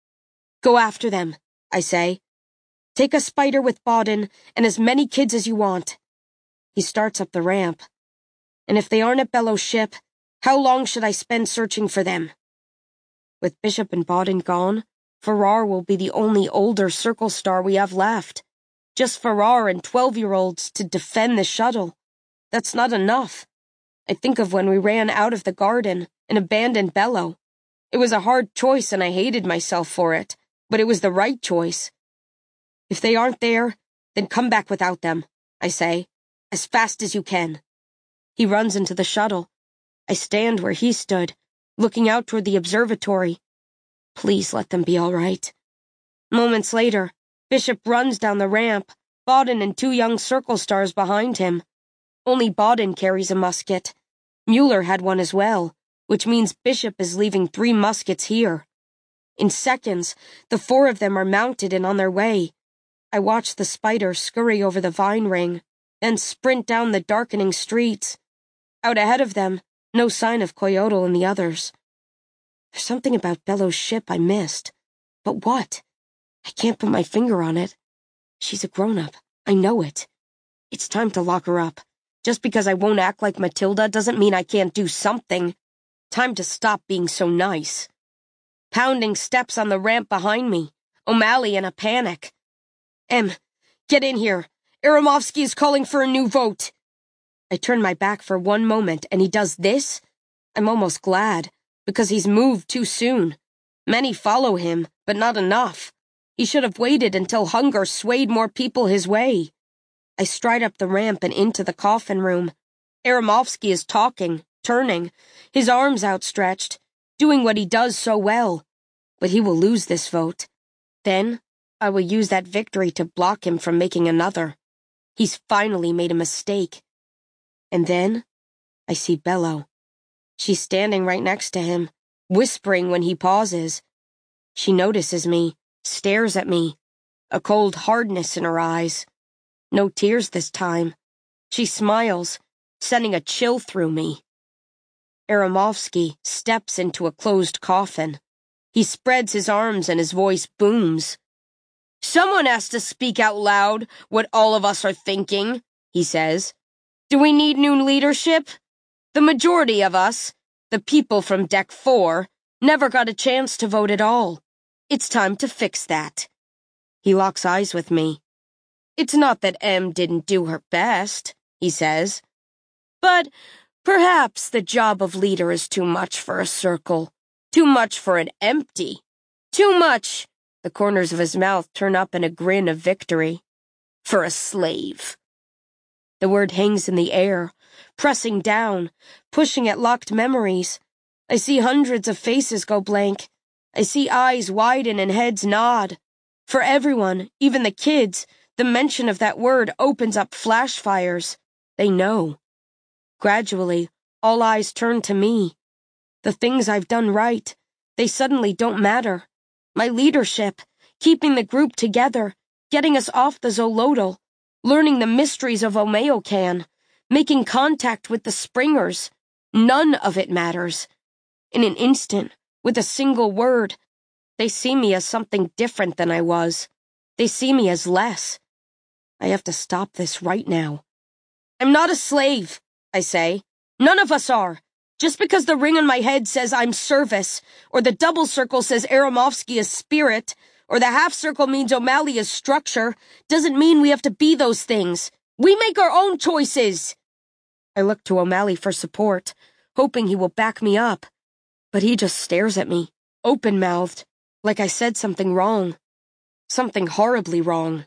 Go after them, I say. Take a spider with Bodin and as many kids as you want. He starts up the ramp. And if they aren't at Bello's ship, how long should I spend searching for them? With Bishop and Bodin gone, Farrar will be the only older Circle Star we have left. Just Farrar and 12-year-olds to defend the shuttle. That's not enough. I think of when we ran out of the garden and abandoned Bello. It was a hard choice and I hated myself for it, but it was the right choice. If they aren't there, then come back without them, I say, as fast as you can. He runs into the shuttle. I stand where he stood, looking out toward the observatory. Please let them be all right. Moments later, Bishop runs down the ramp, Bodin and 2 young Circle Stars behind him. Only Bodin carries a musket. Mueller had one as well, which means Bishop is leaving 3 muskets here. In seconds, the 4 of them are mounted and on their way. I watch the spider scurry over the vine ring, then sprint down the darkening streets. Out ahead of them, no sign of Coyotl and the others. There's something about Bello's ship I missed. But what? I can't put my finger on it. She's a grown-up. I know it. It's time to lock her up. Just because I won't act like Matilda doesn't mean I can't do something. Time to stop being so nice. Pounding steps on the ramp behind me. O'Malley in a panic. Em, get in here. Aramovsky is calling for a new vote. I turn my back for one moment and he does this? I'm almost glad, because he's moved too soon. Many follow him, but not enough. He should have waited until hunger swayed more people his way. I stride up the ramp and into the coffin room. Aramovsky is talking, turning, his arms outstretched, doing what he does so well. But he will lose this vote. Then, I will use that victory to block him from making another. He's finally made a mistake. And then, I see Bello. She's standing right next to him, whispering when he pauses. She notices me, stares at me, a cold hardness in her eyes. No tears this time. She smiles, sending a chill through me. Aramovsky steps into a closed coffin. He spreads his arms and his voice booms. Someone has to speak out loud what all of us are thinking, he says. Do we need new leadership? The majority of us, the people from Deck 4, never got a chance to vote at all. It's time to fix that. He locks eyes with me. It's not that Em didn't do her best, he says. But perhaps the job of leader is too much for a circle, too much for an empty, too much, the corners of his mouth turn up in a grin of victory, for a slave. The word hangs in the air, pressing down, pushing at locked memories. I see hundreds of faces go blank. I see eyes widen and heads nod. For everyone, even the kids, the mention of that word opens up flash fires. They know. Gradually, all eyes turn to me. The things I've done right, they suddenly don't matter. My leadership, keeping the group together, getting us off the Zolotl, learning the mysteries of Omeocan, making contact with the Springers. None of it matters. In an instant, with a single word, they see me as something different than I was. They see me as less. I have to stop this right now. I'm not a slave, I say. None of us are. Just because the ring on my head says I'm service, or the double circle says Aramovsky is spirit, or the half circle means O'Malley is structure, doesn't mean we have to be those things. We make our own choices. I look to O'Malley for support, hoping he will back me up. But he just stares at me, open-mouthed, like I said something wrong. Something horribly wrong.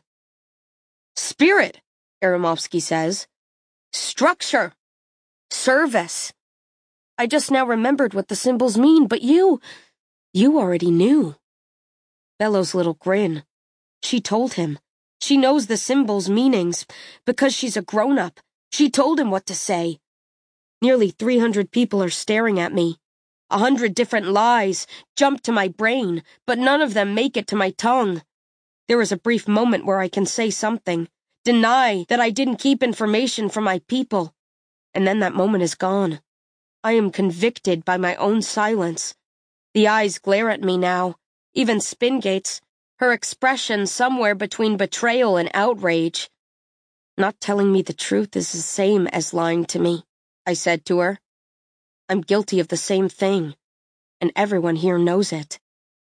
Spirit, Aramovsky says. Structure. Service. I just now remembered what the symbols mean, but you already knew. Bello's little grin. She told him. She knows the symbols' meanings. Because she's a grown-up, she told him what to say. Nearly 300 people are staring at me. 100 different lies jump to my brain, but none of them make it to my tongue. There is a brief moment where I can say something, deny that I didn't keep information from my people, and then that moment is gone. I am convicted by my own silence. The eyes glare at me now, even Spingate's, her expression somewhere between betrayal and outrage. Not telling me the truth is the same as lying to me, I said to her. I'm guilty of the same thing, and everyone here knows it.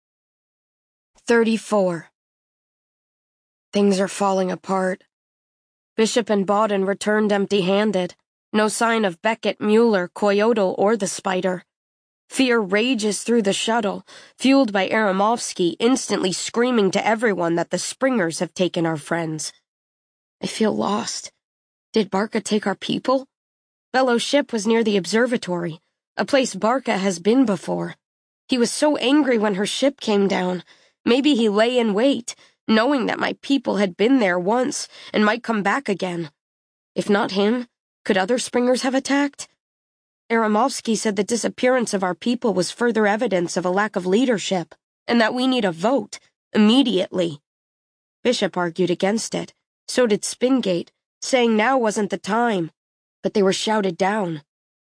34. Things are falling apart. Bishop and Bawden returned empty-handed. No sign of Beckett, Mueller, Coyotl, or the spider. Fear rages through the shuttle, fueled by Aramovsky instantly screaming to everyone that the Springers have taken our friends. I feel lost. Did Barca take our people? Bello's ship was near the observatory, a place Barca has been before. He was so angry when her ship came down. Maybe he lay in wait, knowing that my people had been there once and might come back again. If not him, could other Springers have attacked? Aramovsky said the disappearance of our people was further evidence of a lack of leadership, and that we need a vote, immediately. Bishop argued against it. So did Spingate, saying now wasn't the time, but they were shouted down.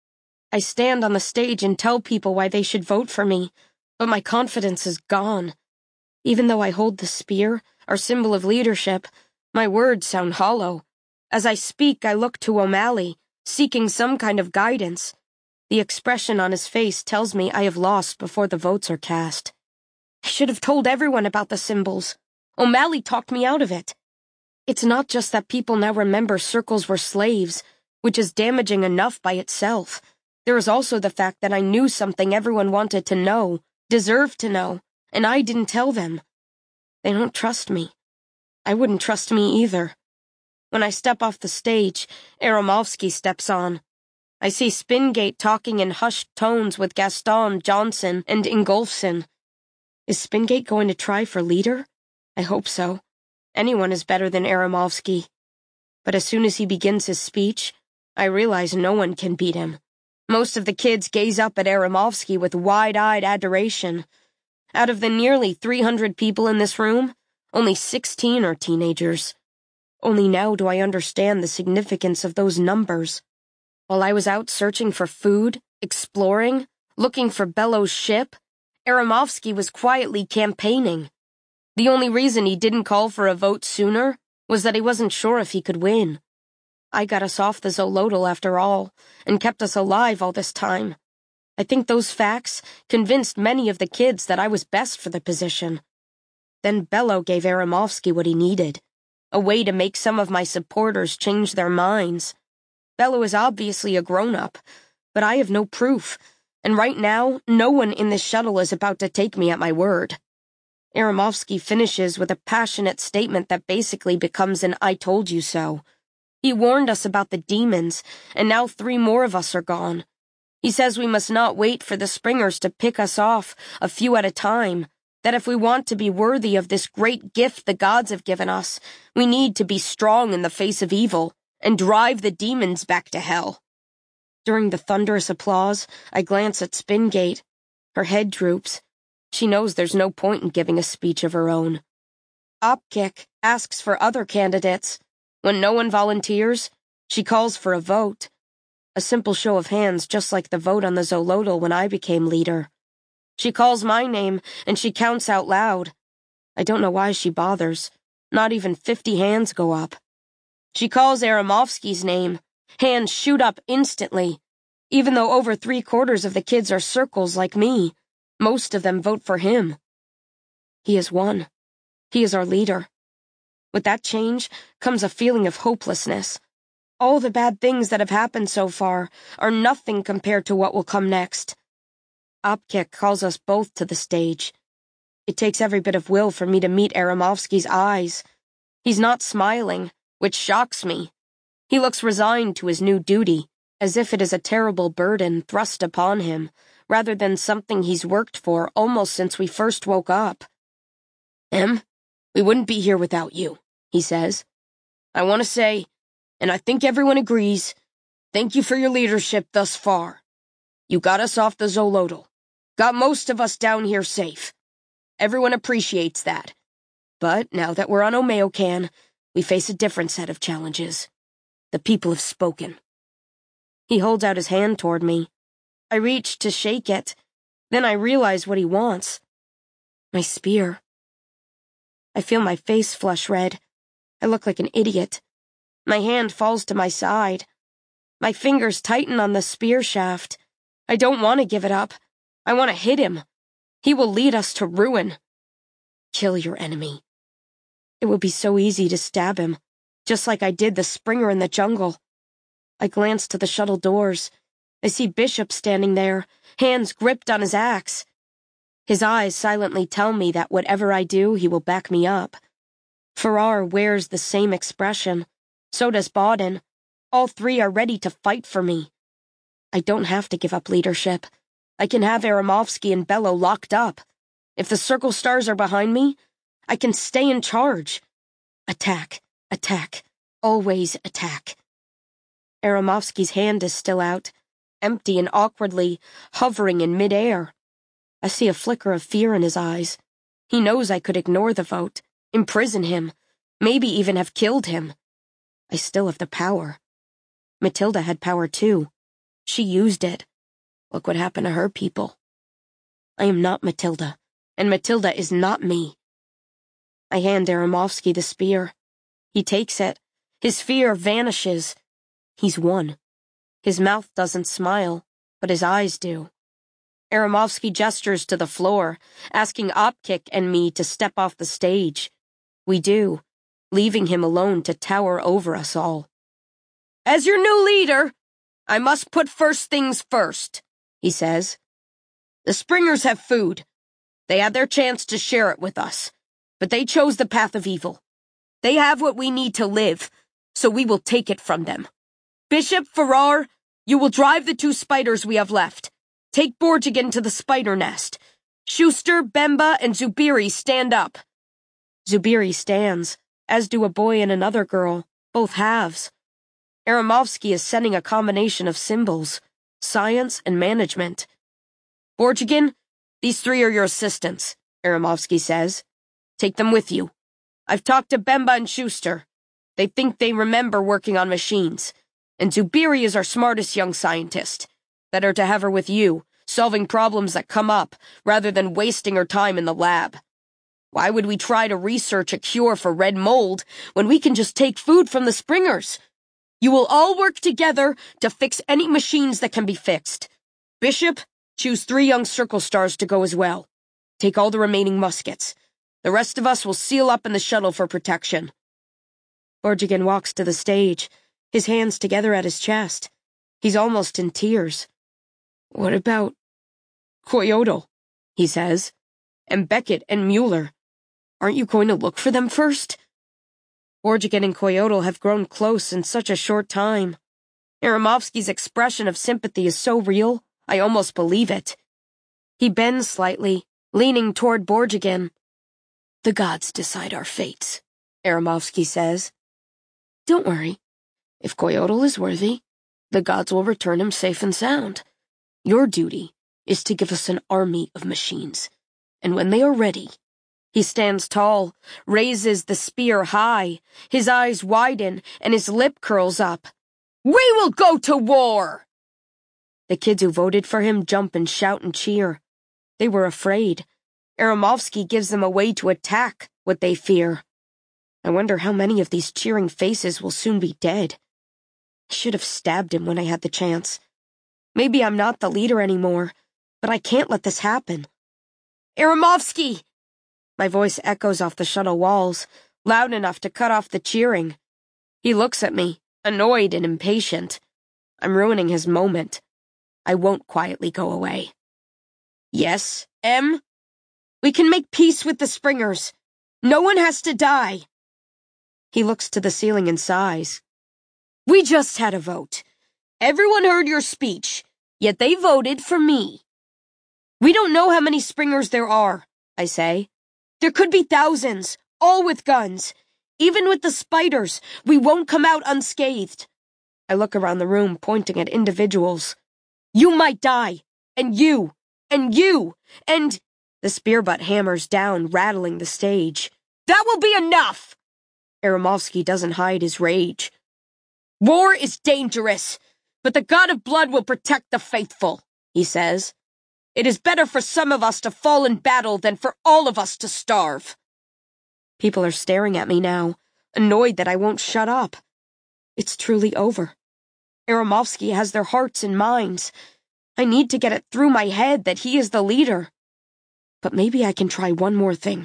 I stand on the stage and tell people why they should vote for me, but my confidence is gone. Even though I hold the spear, our symbol of leadership, my words sound hollow. As I speak, I look to O'Malley, seeking some kind of guidance. The expression on his face tells me I have lost before the votes are cast. I should have told everyone about the symbols. O'Malley talked me out of it. It's not just that people now remember circles were slaves, which is damaging enough by itself. There is also the fact that I knew something everyone wanted to know, deserved to know, and I didn't tell them. They don't trust me. I wouldn't trust me either. When I step off the stage, Aramovsky steps on. I see Spingate talking in hushed tones with Gaston, Johnson, and Ingolfson. Is Spingate going to try for leader? I hope so. Anyone is better than Aramovsky. But as soon as he begins his speech, I realize no one can beat him. Most of the kids gaze up at Aramovsky with wide-eyed adoration. Out of the nearly 300 people in this room, only 16 are teenagers. Only now do I understand the significance of those numbers. While I was out searching for food, exploring, looking for Bello's ship, Aramovsky was quietly campaigning. The only reason he didn't call for a vote sooner was that he wasn't sure if he could win. I got us off the Zolotl after all, and kept us alive all this time. I think those facts convinced many of the kids that I was best for the position. Then Bello gave Aramovsky what he needed, a way to make some of my supporters change their minds. Bello is obviously a grown-up, but I have no proof, and right now, no one in this shuttle is about to take me at my word. Aramovsky finishes with a passionate statement that basically becomes an I told you so. He warned us about the demons, and now 3 more of us are gone. He says we must not wait for the Springers to pick us off, a few at a time, that if we want to be worthy of this great gift the gods have given us, we need to be strong in the face of evil, and drive the demons back to hell. During the thunderous applause, I glance at Spingate. Her head droops. She knows there's no point in giving a speech of her own. Opkick asks for other candidates. When no one volunteers, she calls for a vote. A simple show of hands, just like the vote on the Zolotl when I became leader. She calls my name, and she counts out loud. I don't know why she bothers. Not even 50 hands go up. She calls Aramovsky's name. Hands shoot up instantly. Even though over 3/4 of the kids are circles like me, most of them vote for him. He has won. He is our leader. With that change comes a feeling of hopelessness. All the bad things that have happened so far are nothing compared to what will come next. Opkick calls us both to the stage. It takes every bit of will for me to meet Aramovsky's eyes. He's not smiling, which shocks me. He looks resigned to his new duty, as if it is a terrible burden thrust upon him, rather than something he's worked for almost since we first woke up. Em, we wouldn't be here without you, he says. I want to say, and I think everyone agrees, thank you for your leadership thus far. You got us off the Zolotl, got most of us down here safe. Everyone appreciates that. But now that we're on Omeocan, we face a different set of challenges. The people have spoken. He holds out his hand toward me. I reach to shake it. Then I realize what he wants. My spear. I feel my face flush red. I look like an idiot. My hand falls to my side. My fingers tighten on the spear shaft. I don't want to give it up. I want to hit him. He will lead us to ruin. Kill your enemy. It would be so easy to stab him, just like I did the Springer in the jungle. I glance to the shuttle doors. I see Bishop standing there, hands gripped on his axe. His eyes silently tell me that whatever I do, he will back me up. Farrar wears the same expression. So does Bawden. All 3 are ready to fight for me. I don't have to give up leadership. I can have Aramovsky and Bello locked up. If the Circle Stars are behind me, I can stay in charge. Attack, attack, always attack. Aramovsky's hand is still out, empty and awkwardly hovering in midair. I see a flicker of fear in his eyes. He knows I could ignore the vote, imprison him, maybe even have killed him. I still have the power. Matilda had power too. She used it. Look what happened to her people. I am not Matilda, and Matilda is not me. I hand Aramovsky the spear. He takes it. His fear vanishes. He's won. His mouth doesn't smile, but his eyes do. Aramovsky gestures to the floor, asking Opkick and me to step off the stage. We do, leaving him alone to tower over us all. As your new leader, I must put first things first, he says. The Springers have food. They had their chance to share it with us, but they chose the path of evil. They have what we need to live, so we will take it from them. Bishop, Farrar, you will drive the 2 spiders we have left. Take Borjigan to the spider nest. Schuster, Bemba, and Zubiri stand up. Zubiri stands, as do a boy and another girl, both halves. Aramovsky is sending a combination of symbols, science and management. Borjigan, these 3 are your assistants, Aramovsky says. Take them with you. I've talked to Bemba and Schuster. They think they remember working on machines. And Zubiri is our smartest young scientist. Better to have her with you, solving problems that come up, rather than wasting her time in the lab. Why would we try to research a cure for red mold when we can just take food from the Springers? You will all work together to fix any machines that can be fixed. Bishop, choose 3 young circle stars to go as well. Take all the remaining muskets. The rest of us will seal up in the shuttle for protection. Borjigan walks to the stage, his hands together at his chest. He's almost in tears. What about Coyotl? He says. And Beckett and Mueller. Aren't you going to look for them first? Borjigan and Coyotl have grown close in such a short time. Aramovsky's expression of sympathy is so real, I almost believe it. He bends slightly, leaning toward Borjigan. The gods decide our fates, Aramovsky says. Don't worry. If Coyotl is worthy, the gods will return him safe and sound. Your duty is to give us an army of machines. And when they are ready, he stands tall, raises the spear high, his eyes widen, and his lip curls up. We will go to war! The kids who voted for him jump and shout and cheer. They were afraid. Aramovsky gives them a way to attack what they fear. I wonder how many of these cheering faces will soon be dead. I should have stabbed him when I had the chance. Maybe I'm not the leader anymore, but I can't let this happen. Aramovsky! My voice echoes off the shuttle walls, loud enough to cut off the cheering. He looks at me, annoyed and impatient. I'm ruining his moment. I won't quietly go away. Yes, M? We can make peace with the Springers. No one has to die. He looks to the ceiling and sighs. We just had a vote. Everyone heard your speech, yet they voted for me. We don't know how many Springers there are, I say. There could be thousands, all with guns. Even with the spiders, we won't come out unscathed. I look around the room, pointing at individuals. You might die, and you, and you, and... The spear butt hammers down, rattling the stage. That will be enough! Aramovsky doesn't hide his rage. War is dangerous, but the God of Blood will protect the faithful, he says. It is better for some of us to fall in battle than for all of us to starve. People are staring at me now, annoyed that I won't shut up. It's truly over. Aramovsky has their hearts and minds. I need to get it through my head that he is the leader. But maybe I can try one more thing.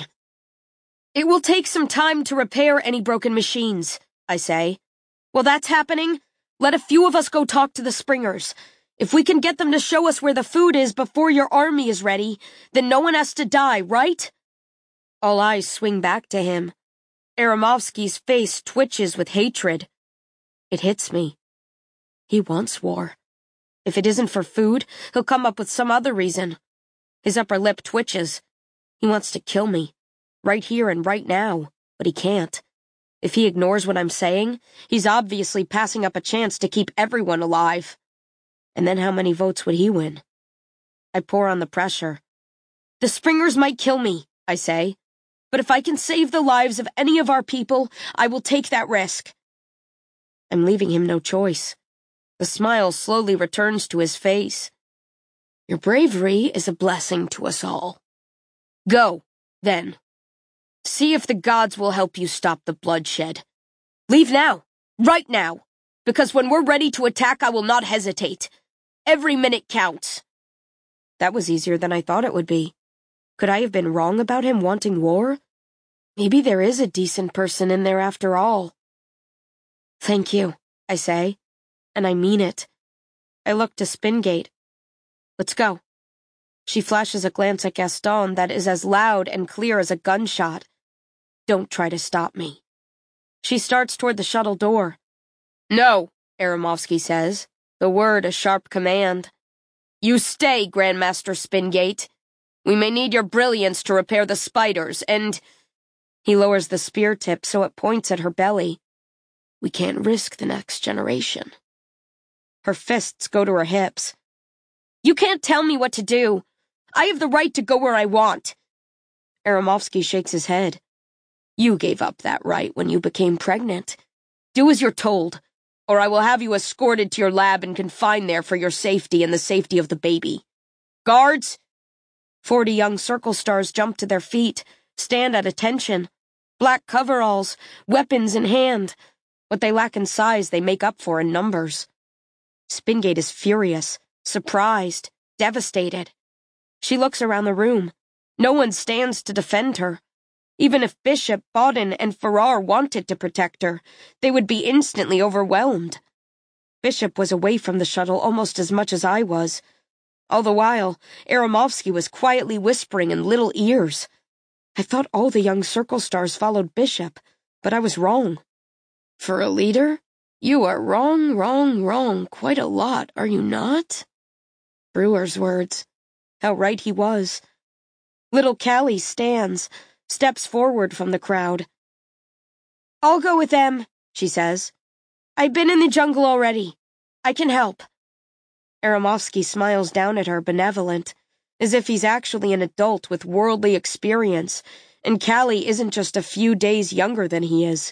It will take some time to repair any broken machines, I say. While that's happening, let a few of us go talk to the Springers. If we can get them to show us where the food is before your army is ready, then no one has to die, right? All eyes swing back to him. Aramovsky's face twitches with hatred. It hits me. He wants war. If it isn't for food, he'll come up with some other reason. His upper lip twitches. He wants to kill me. Right here and right now. But he can't. If he ignores what I'm saying, he's obviously passing up a chance to keep everyone alive. And then how many votes would he win? I pour on the pressure. The Springers might kill me, I say. but if I can save the lives of any of our people, I will take that risk. I'm leaving him no choice. The smile slowly returns to his face. Your bravery is a blessing to us all. Go, then. See if the gods will help you stop the bloodshed. Leave now, right now, because when we're ready to attack, I will not hesitate. Every minute counts. That was easier than I thought it would be. Could I have been wrong about him wanting war? Maybe there is a decent person in there after all. Thank you, I say, and I mean it. I look to Spingate. Let's go. She flashes a glance at Gaston that is as loud and clear as a gunshot. Don't try to stop me. She starts toward the shuttle door. No, Aramovsky says, the word a sharp command. You stay, Grandmaster Spingate. We may need your brilliance to repair the spiders, and... He lowers the spear tip so it points at her belly. We can't risk the next generation. Her fists go to her hips. You can't tell me what to do. I have the right to go where I want. Aramovsky shakes his head. You gave up that right when you became pregnant. Do as you're told, or I will have you escorted to your lab and confined there for your safety and the safety of the baby. Guards! 40 young circle stars jump to their feet, stand at attention. Black coveralls, weapons in hand. What they lack in size, they make up for in numbers. Spingate is furious, surprised, devastated. She looks around the room. No one stands to defend her. Even if Bishop, Bodin, and Farrar wanted to protect her, they would be instantly overwhelmed. Bishop was away from the shuttle almost as much as I was. All the while, Aramovsky was quietly whispering in little ears. I thought all the young circle stars followed Bishop, but I was wrong. For a leader? You are wrong, quite a lot, are you not? Brewer's words. How right he was. Little Callie stands, steps forward from the crowd. I'll go with them, she says. I've been in the jungle already. I can help. Aramovsky smiles down at her, benevolent, as if he's actually an adult with worldly experience, and Callie isn't just a few days younger than he is.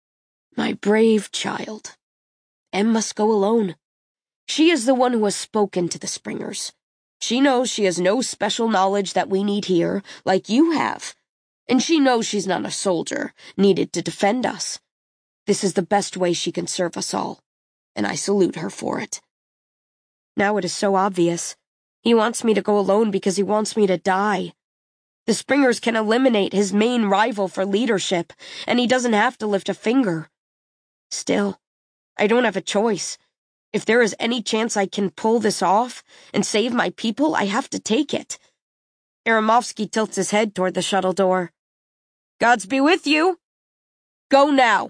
My brave child. Em must go alone. She is the one who has spoken to the Springers. She knows she has no special knowledge that we need here, like you have. And she knows she's not a soldier, needed to defend us. This is the best way she can serve us all, and I salute her for it. Now it is so obvious. He wants me to go alone because he wants me to die. The Springers can eliminate his main rival for leadership, and he doesn't have to lift a finger. Still, I don't have a choice. If there is any chance I can pull this off and save my people, I have to take it. Aramovsky tilts his head toward the shuttle door. Gods be with you. Go now.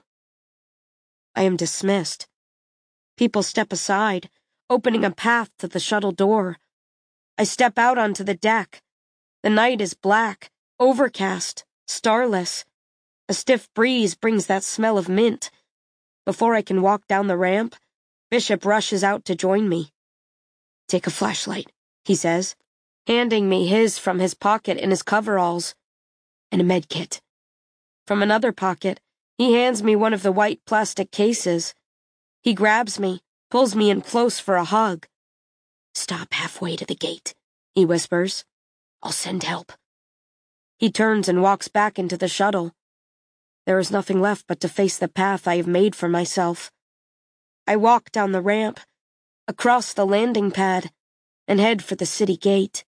I am dismissed. People step aside, opening a path to the shuttle door. I step out onto the deck. The night is black, overcast, starless. A stiff breeze brings that smell of mint. Before I can walk down the ramp, Bishop rushes out to join me. Take a flashlight, he says, handing me his from his pocket in his coveralls, and a med kit. From another pocket, he hands me one of the white plastic cases. He grabs me, pulls me in close for a hug. Stop halfway to the gate, he whispers. I'll send help. He turns and walks back into the shuttle. There is nothing left but to face the path I have made for myself. I walk down the ramp, across the landing pad, and head for the city gate.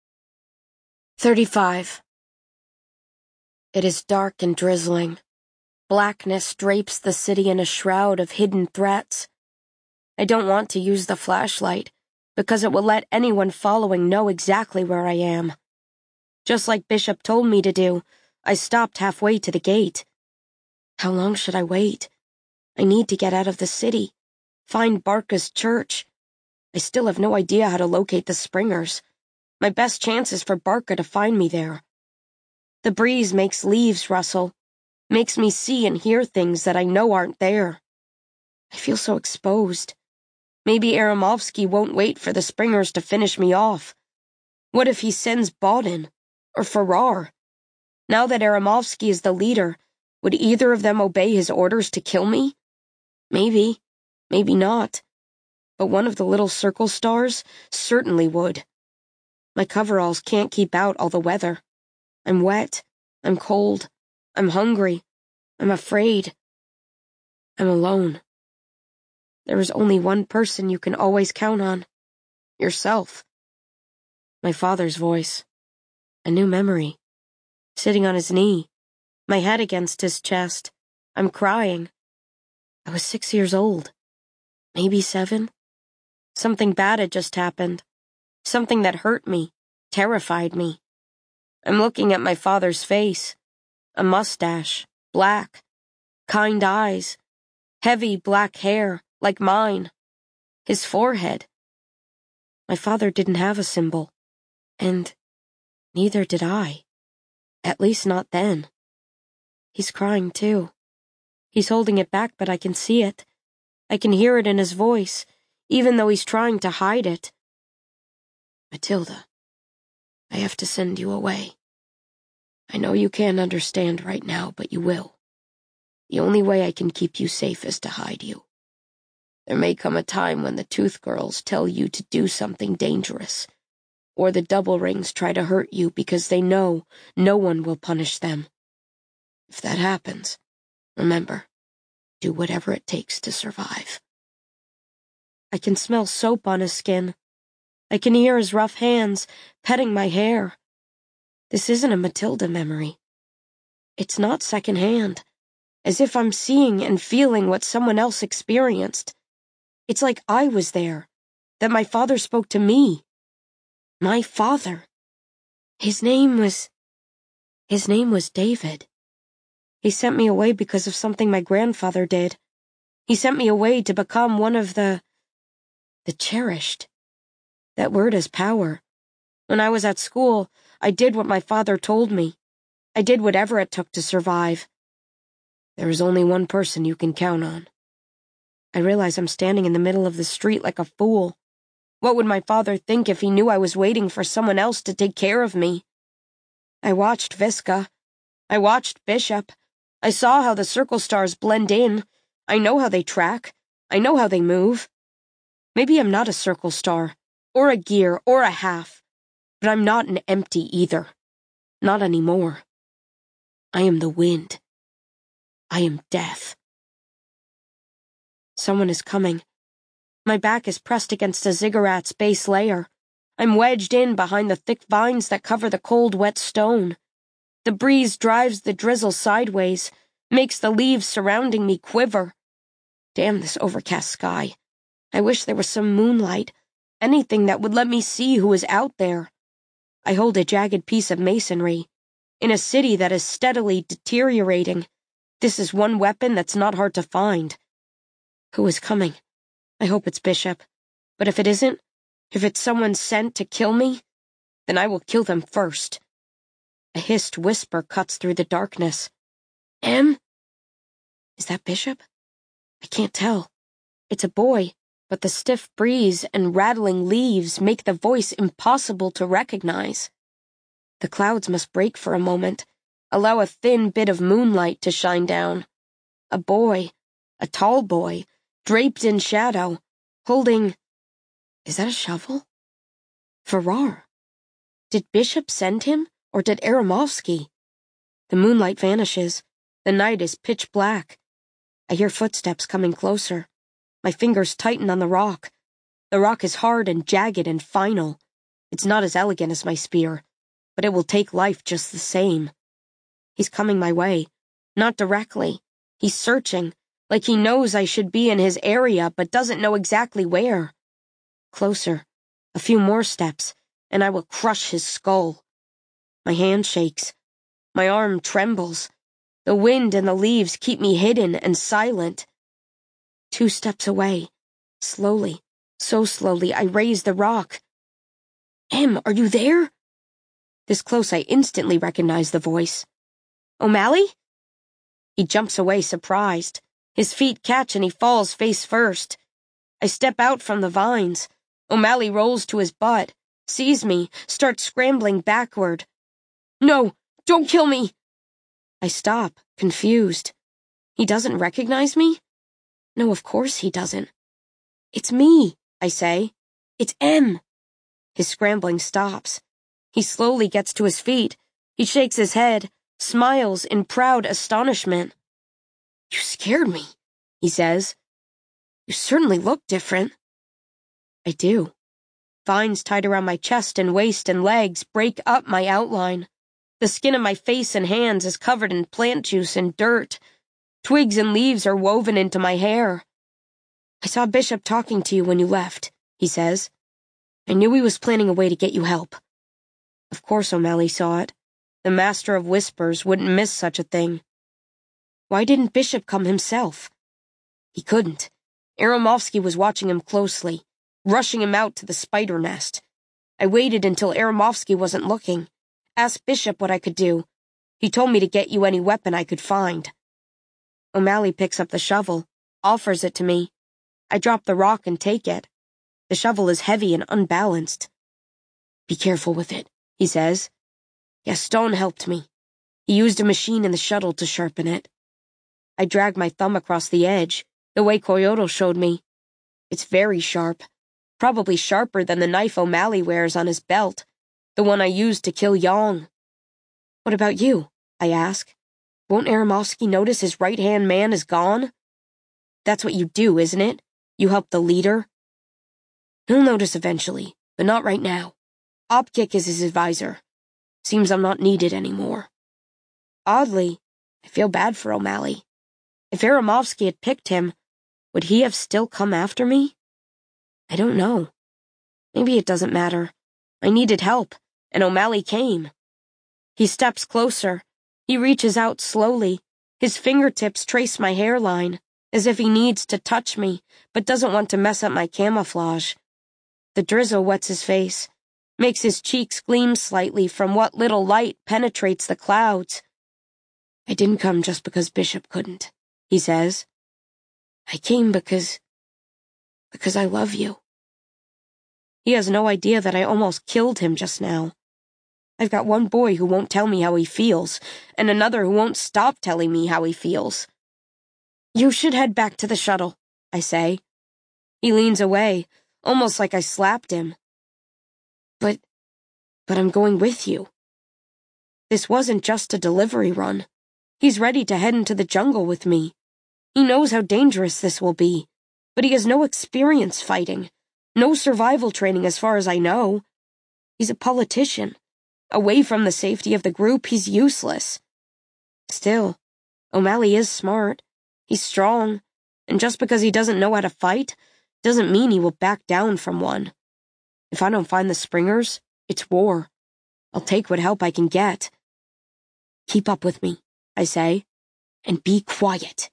35. It is dark and drizzling. Blackness drapes the city in a shroud of hidden threats. I don't want to use the flashlight, because it will let anyone following know exactly where I am. Just like Bishop told me to do, I stopped halfway to the gate. How long should I wait? I need to get out of the city, find Barca's church. I still have no idea how to locate the Springers. My best chance is for Barca to find me there. The breeze makes leaves rustle, makes me see and hear things that I know aren't there. I feel so exposed. Maybe Aramovsky won't wait for the Springers to finish me off. What if he sends Bodin or Farrar? Now that Aramovsky is the leader, would either of them obey his orders to kill me? Maybe. Maybe not. But one of the little circle stars certainly would. My coveralls can't keep out all the weather. I'm wet. I'm cold. I'm hungry. I'm afraid. I'm alone. There is only one person you can always count on. Yourself. My father's voice. A new memory. Sitting on his knee. My head against his chest. I'm crying. I was 6 years old. Maybe 7. Something bad had just happened. Something that hurt me, terrified me. I'm looking at my father's face. A mustache, black, kind eyes, heavy black hair, like mine. His forehead. My father didn't have a symbol, and neither did I. At least not then. He's crying too. He's holding it back, but I can see it. I can hear it in his voice, even though he's trying to hide it. Matilda, I have to send you away. I know you can't understand right now, but you will. The only way I can keep you safe is to hide you. There may come a time when the Tooth Girls tell you to do something dangerous, or the Double Rings try to hurt you because they know no one will punish them. If that happens, remember, do whatever it takes to survive. I can smell soap on his skin. I can hear his rough hands petting my hair. This isn't a Matilda memory. It's not secondhand, as if I'm seeing and feeling what someone else experienced. It's like I was there, that my father spoke to me. My father. His name was David. He sent me away because of something my grandfather did. He sent me away to become one of the cherished. That word is power. When I was at school, I did what my father told me. I did whatever it took to survive. There is only one person you can count on. I realize I'm standing in the middle of the street like a fool. What would my father think if he knew I was waiting for someone else to take care of me? I watched Viska. I watched Bishop. I saw how the circle stars blend in. I know how they track. I know how they move. Maybe I'm not a circle star, or a gear, or a half, but I'm not an empty either. Not anymore. I am the wind. I am death. Someone is coming. My back is pressed against a ziggurat's base layer. I'm wedged in behind the thick vines that cover the cold, wet stone. The breeze drives the drizzle sideways, makes the leaves surrounding me quiver. Damn this overcast sky. I wish there was some moonlight, anything that would let me see who is out there. I hold a jagged piece of masonry. In a city that is steadily deteriorating, this is one weapon that's not hard to find. Who is coming? I hope it's Bishop. But if it isn't, if it's someone sent to kill me, then I will kill them first. A hissed whisper cuts through the darkness. Em? Is that Bishop? I can't tell. It's a boy, but the stiff breeze and rattling leaves make the voice impossible to recognize. The clouds must break for a moment, allow a thin bit of moonlight to shine down. A boy, a tall boy, draped in shadow, holding... Is that a shovel? Farrar. Did Bishop send him, or did Aramovsky? The moonlight vanishes. The night is pitch black. I hear footsteps coming closer. My fingers tighten on the rock. The rock is hard and jagged and final. It's not as elegant as my spear, but it will take life just the same. He's coming my way. Not directly. He's searching, like he knows I should be in his area but doesn't know exactly where. Closer. A few more steps, and I will crush his skull. My hand shakes. My arm trembles. The wind and the leaves keep me hidden and silent. 2 steps away. Slowly, so slowly, I raise the rock. Em, are you there? This close, I instantly recognize the voice. O'Malley? He jumps away, surprised. His feet catch and he falls face first. I step out from the vines. O'Malley rolls to his butt, sees me, starts scrambling backward. No, don't kill me! I stop, confused. He doesn't recognize me? No, of course he doesn't. It's me, I say. It's M. His scrambling stops. He slowly gets to his feet. He shakes his head, smiles in proud astonishment. You scared me, he says. You certainly look different. I do. Vines tied around my chest and waist and legs break up my outline. The skin of my face and hands is covered in plant juice and dirt. Twigs and leaves are woven into my hair. I saw Bishop talking to you when you left, he says. I knew he was planning a way to get you help. Of course O'Malley saw it. The Master of Whispers wouldn't miss such a thing. Why didn't Bishop come himself? He couldn't. Aramovsky was watching him closely, rushing him out to the spider nest. I waited until Aramovsky wasn't looking. Asked Bishop what I could do. He told me to get you any weapon I could find. O'Malley picks up the shovel, offers it to me. I drop the rock and take it. The shovel is heavy and unbalanced. Be careful with it, he says. Gaston helped me. He used a machine in the shuttle to sharpen it. I drag my thumb across the edge, the way Coyote showed me. It's very sharp, probably sharper than the knife O'Malley wears on his belt, the one I used to kill Yong. What about you? I ask. Won't Aramovsky notice his right-hand man is gone? That's what you do, isn't it? You help the leader? He'll notice eventually, but not right now. Opkick is his advisor. Seems I'm not needed anymore. Oddly, I feel bad for O'Malley. If Aramovsky had picked him, would he have still come after me? I don't know. Maybe it doesn't matter. I needed help, and O'Malley came. He steps closer. He reaches out slowly. His fingertips trace my hairline, as if he needs to touch me, but doesn't want to mess up my camouflage. The drizzle wets his face, makes his cheeks gleam slightly from what little light penetrates the clouds. I didn't come just because Bishop couldn't, he says. I came because I love you. He has no idea that I almost killed him just now. I've got one boy who won't tell me how he feels, and another who won't stop telling me how he feels. You should head back to the shuttle, I say. He leans away, almost like I slapped him. But I'm going with you. This wasn't just a delivery run. He's ready to head into the jungle with me. He knows how dangerous this will be, but he has no experience fighting, no survival training as far as I know. He's a politician. Away from the safety of the group, he's useless. Still, O'Malley is smart. He's strong, and just because he doesn't know how to fight, doesn't mean he will back down from one. If I don't find the Springers, it's war. I'll take what help I can get. Keep up with me, I say, and be quiet.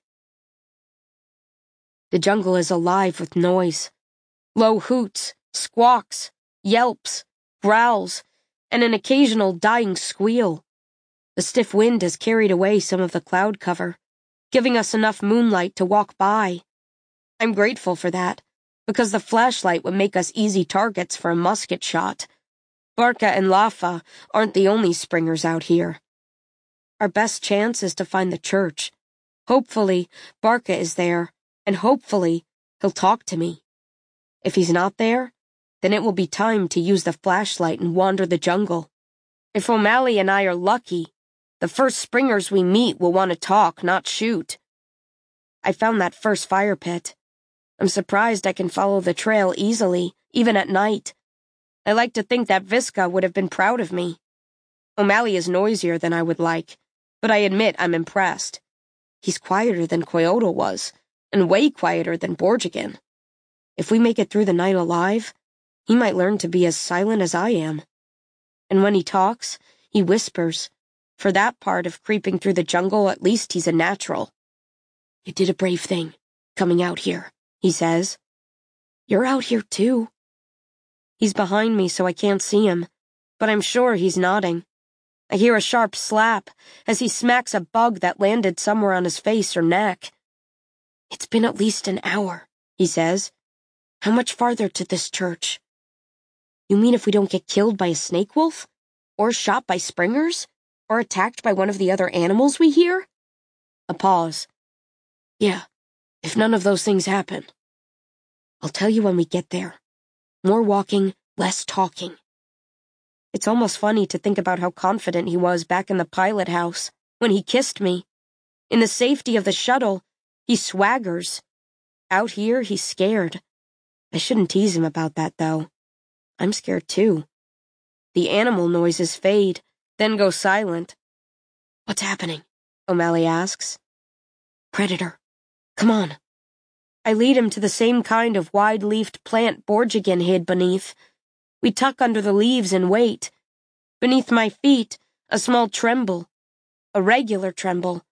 The jungle is alive with noise. Low hoots, squawks, yelps, growls, and an occasional dying squeal. The stiff wind has carried away some of the cloud cover, giving us enough moonlight to walk by. I'm grateful for that, because the flashlight would make us easy targets for a musket shot. Barca and Lafa aren't the only Springers out here. Our best chance is to find the church. Hopefully, Barca is there, and hopefully, he'll talk to me. If he's not there, then it will be time to use the flashlight and wander the jungle. If O'Malley and I are lucky, the first Springers we meet will want to talk, not shoot. I found that first fire pit. I'm surprised I can follow the trail easily, even at night. I like to think that Visca would have been proud of me. O'Malley is noisier than I would like, but I admit I'm impressed. He's quieter than Coyote was, and way quieter than Borgigan. If we make it through the night alive, he might learn to be as silent as I am. And when he talks, he whispers. For that part of creeping through the jungle, at least he's a natural. You did a brave thing, coming out here, he says. You're out here too. He's behind me so I can't see him, but I'm sure he's nodding. I hear a sharp slap as he smacks a bug that landed somewhere on his face or neck. It's been at least an hour, he says. How much farther to this church? You mean if we don't get killed by a snake wolf? Or shot by Springers? Or attacked by one of the other animals we hear? A pause. Yeah, if none of those things happen. I'll tell you when we get there. More walking, less talking. It's almost funny to think about how confident he was back in the pilot house, when he kissed me. In the safety of the shuttle, he swaggers. Out here, he's scared. I shouldn't tease him about that, though. I'm scared, too. The animal noises fade, then go silent. What's happening? O'Malley asks. Predator. Come on. I lead him to the same kind of wide-leafed plant Borgigan hid beneath. We tuck under the leaves and wait. Beneath my feet, a small tremble. A regular tremble,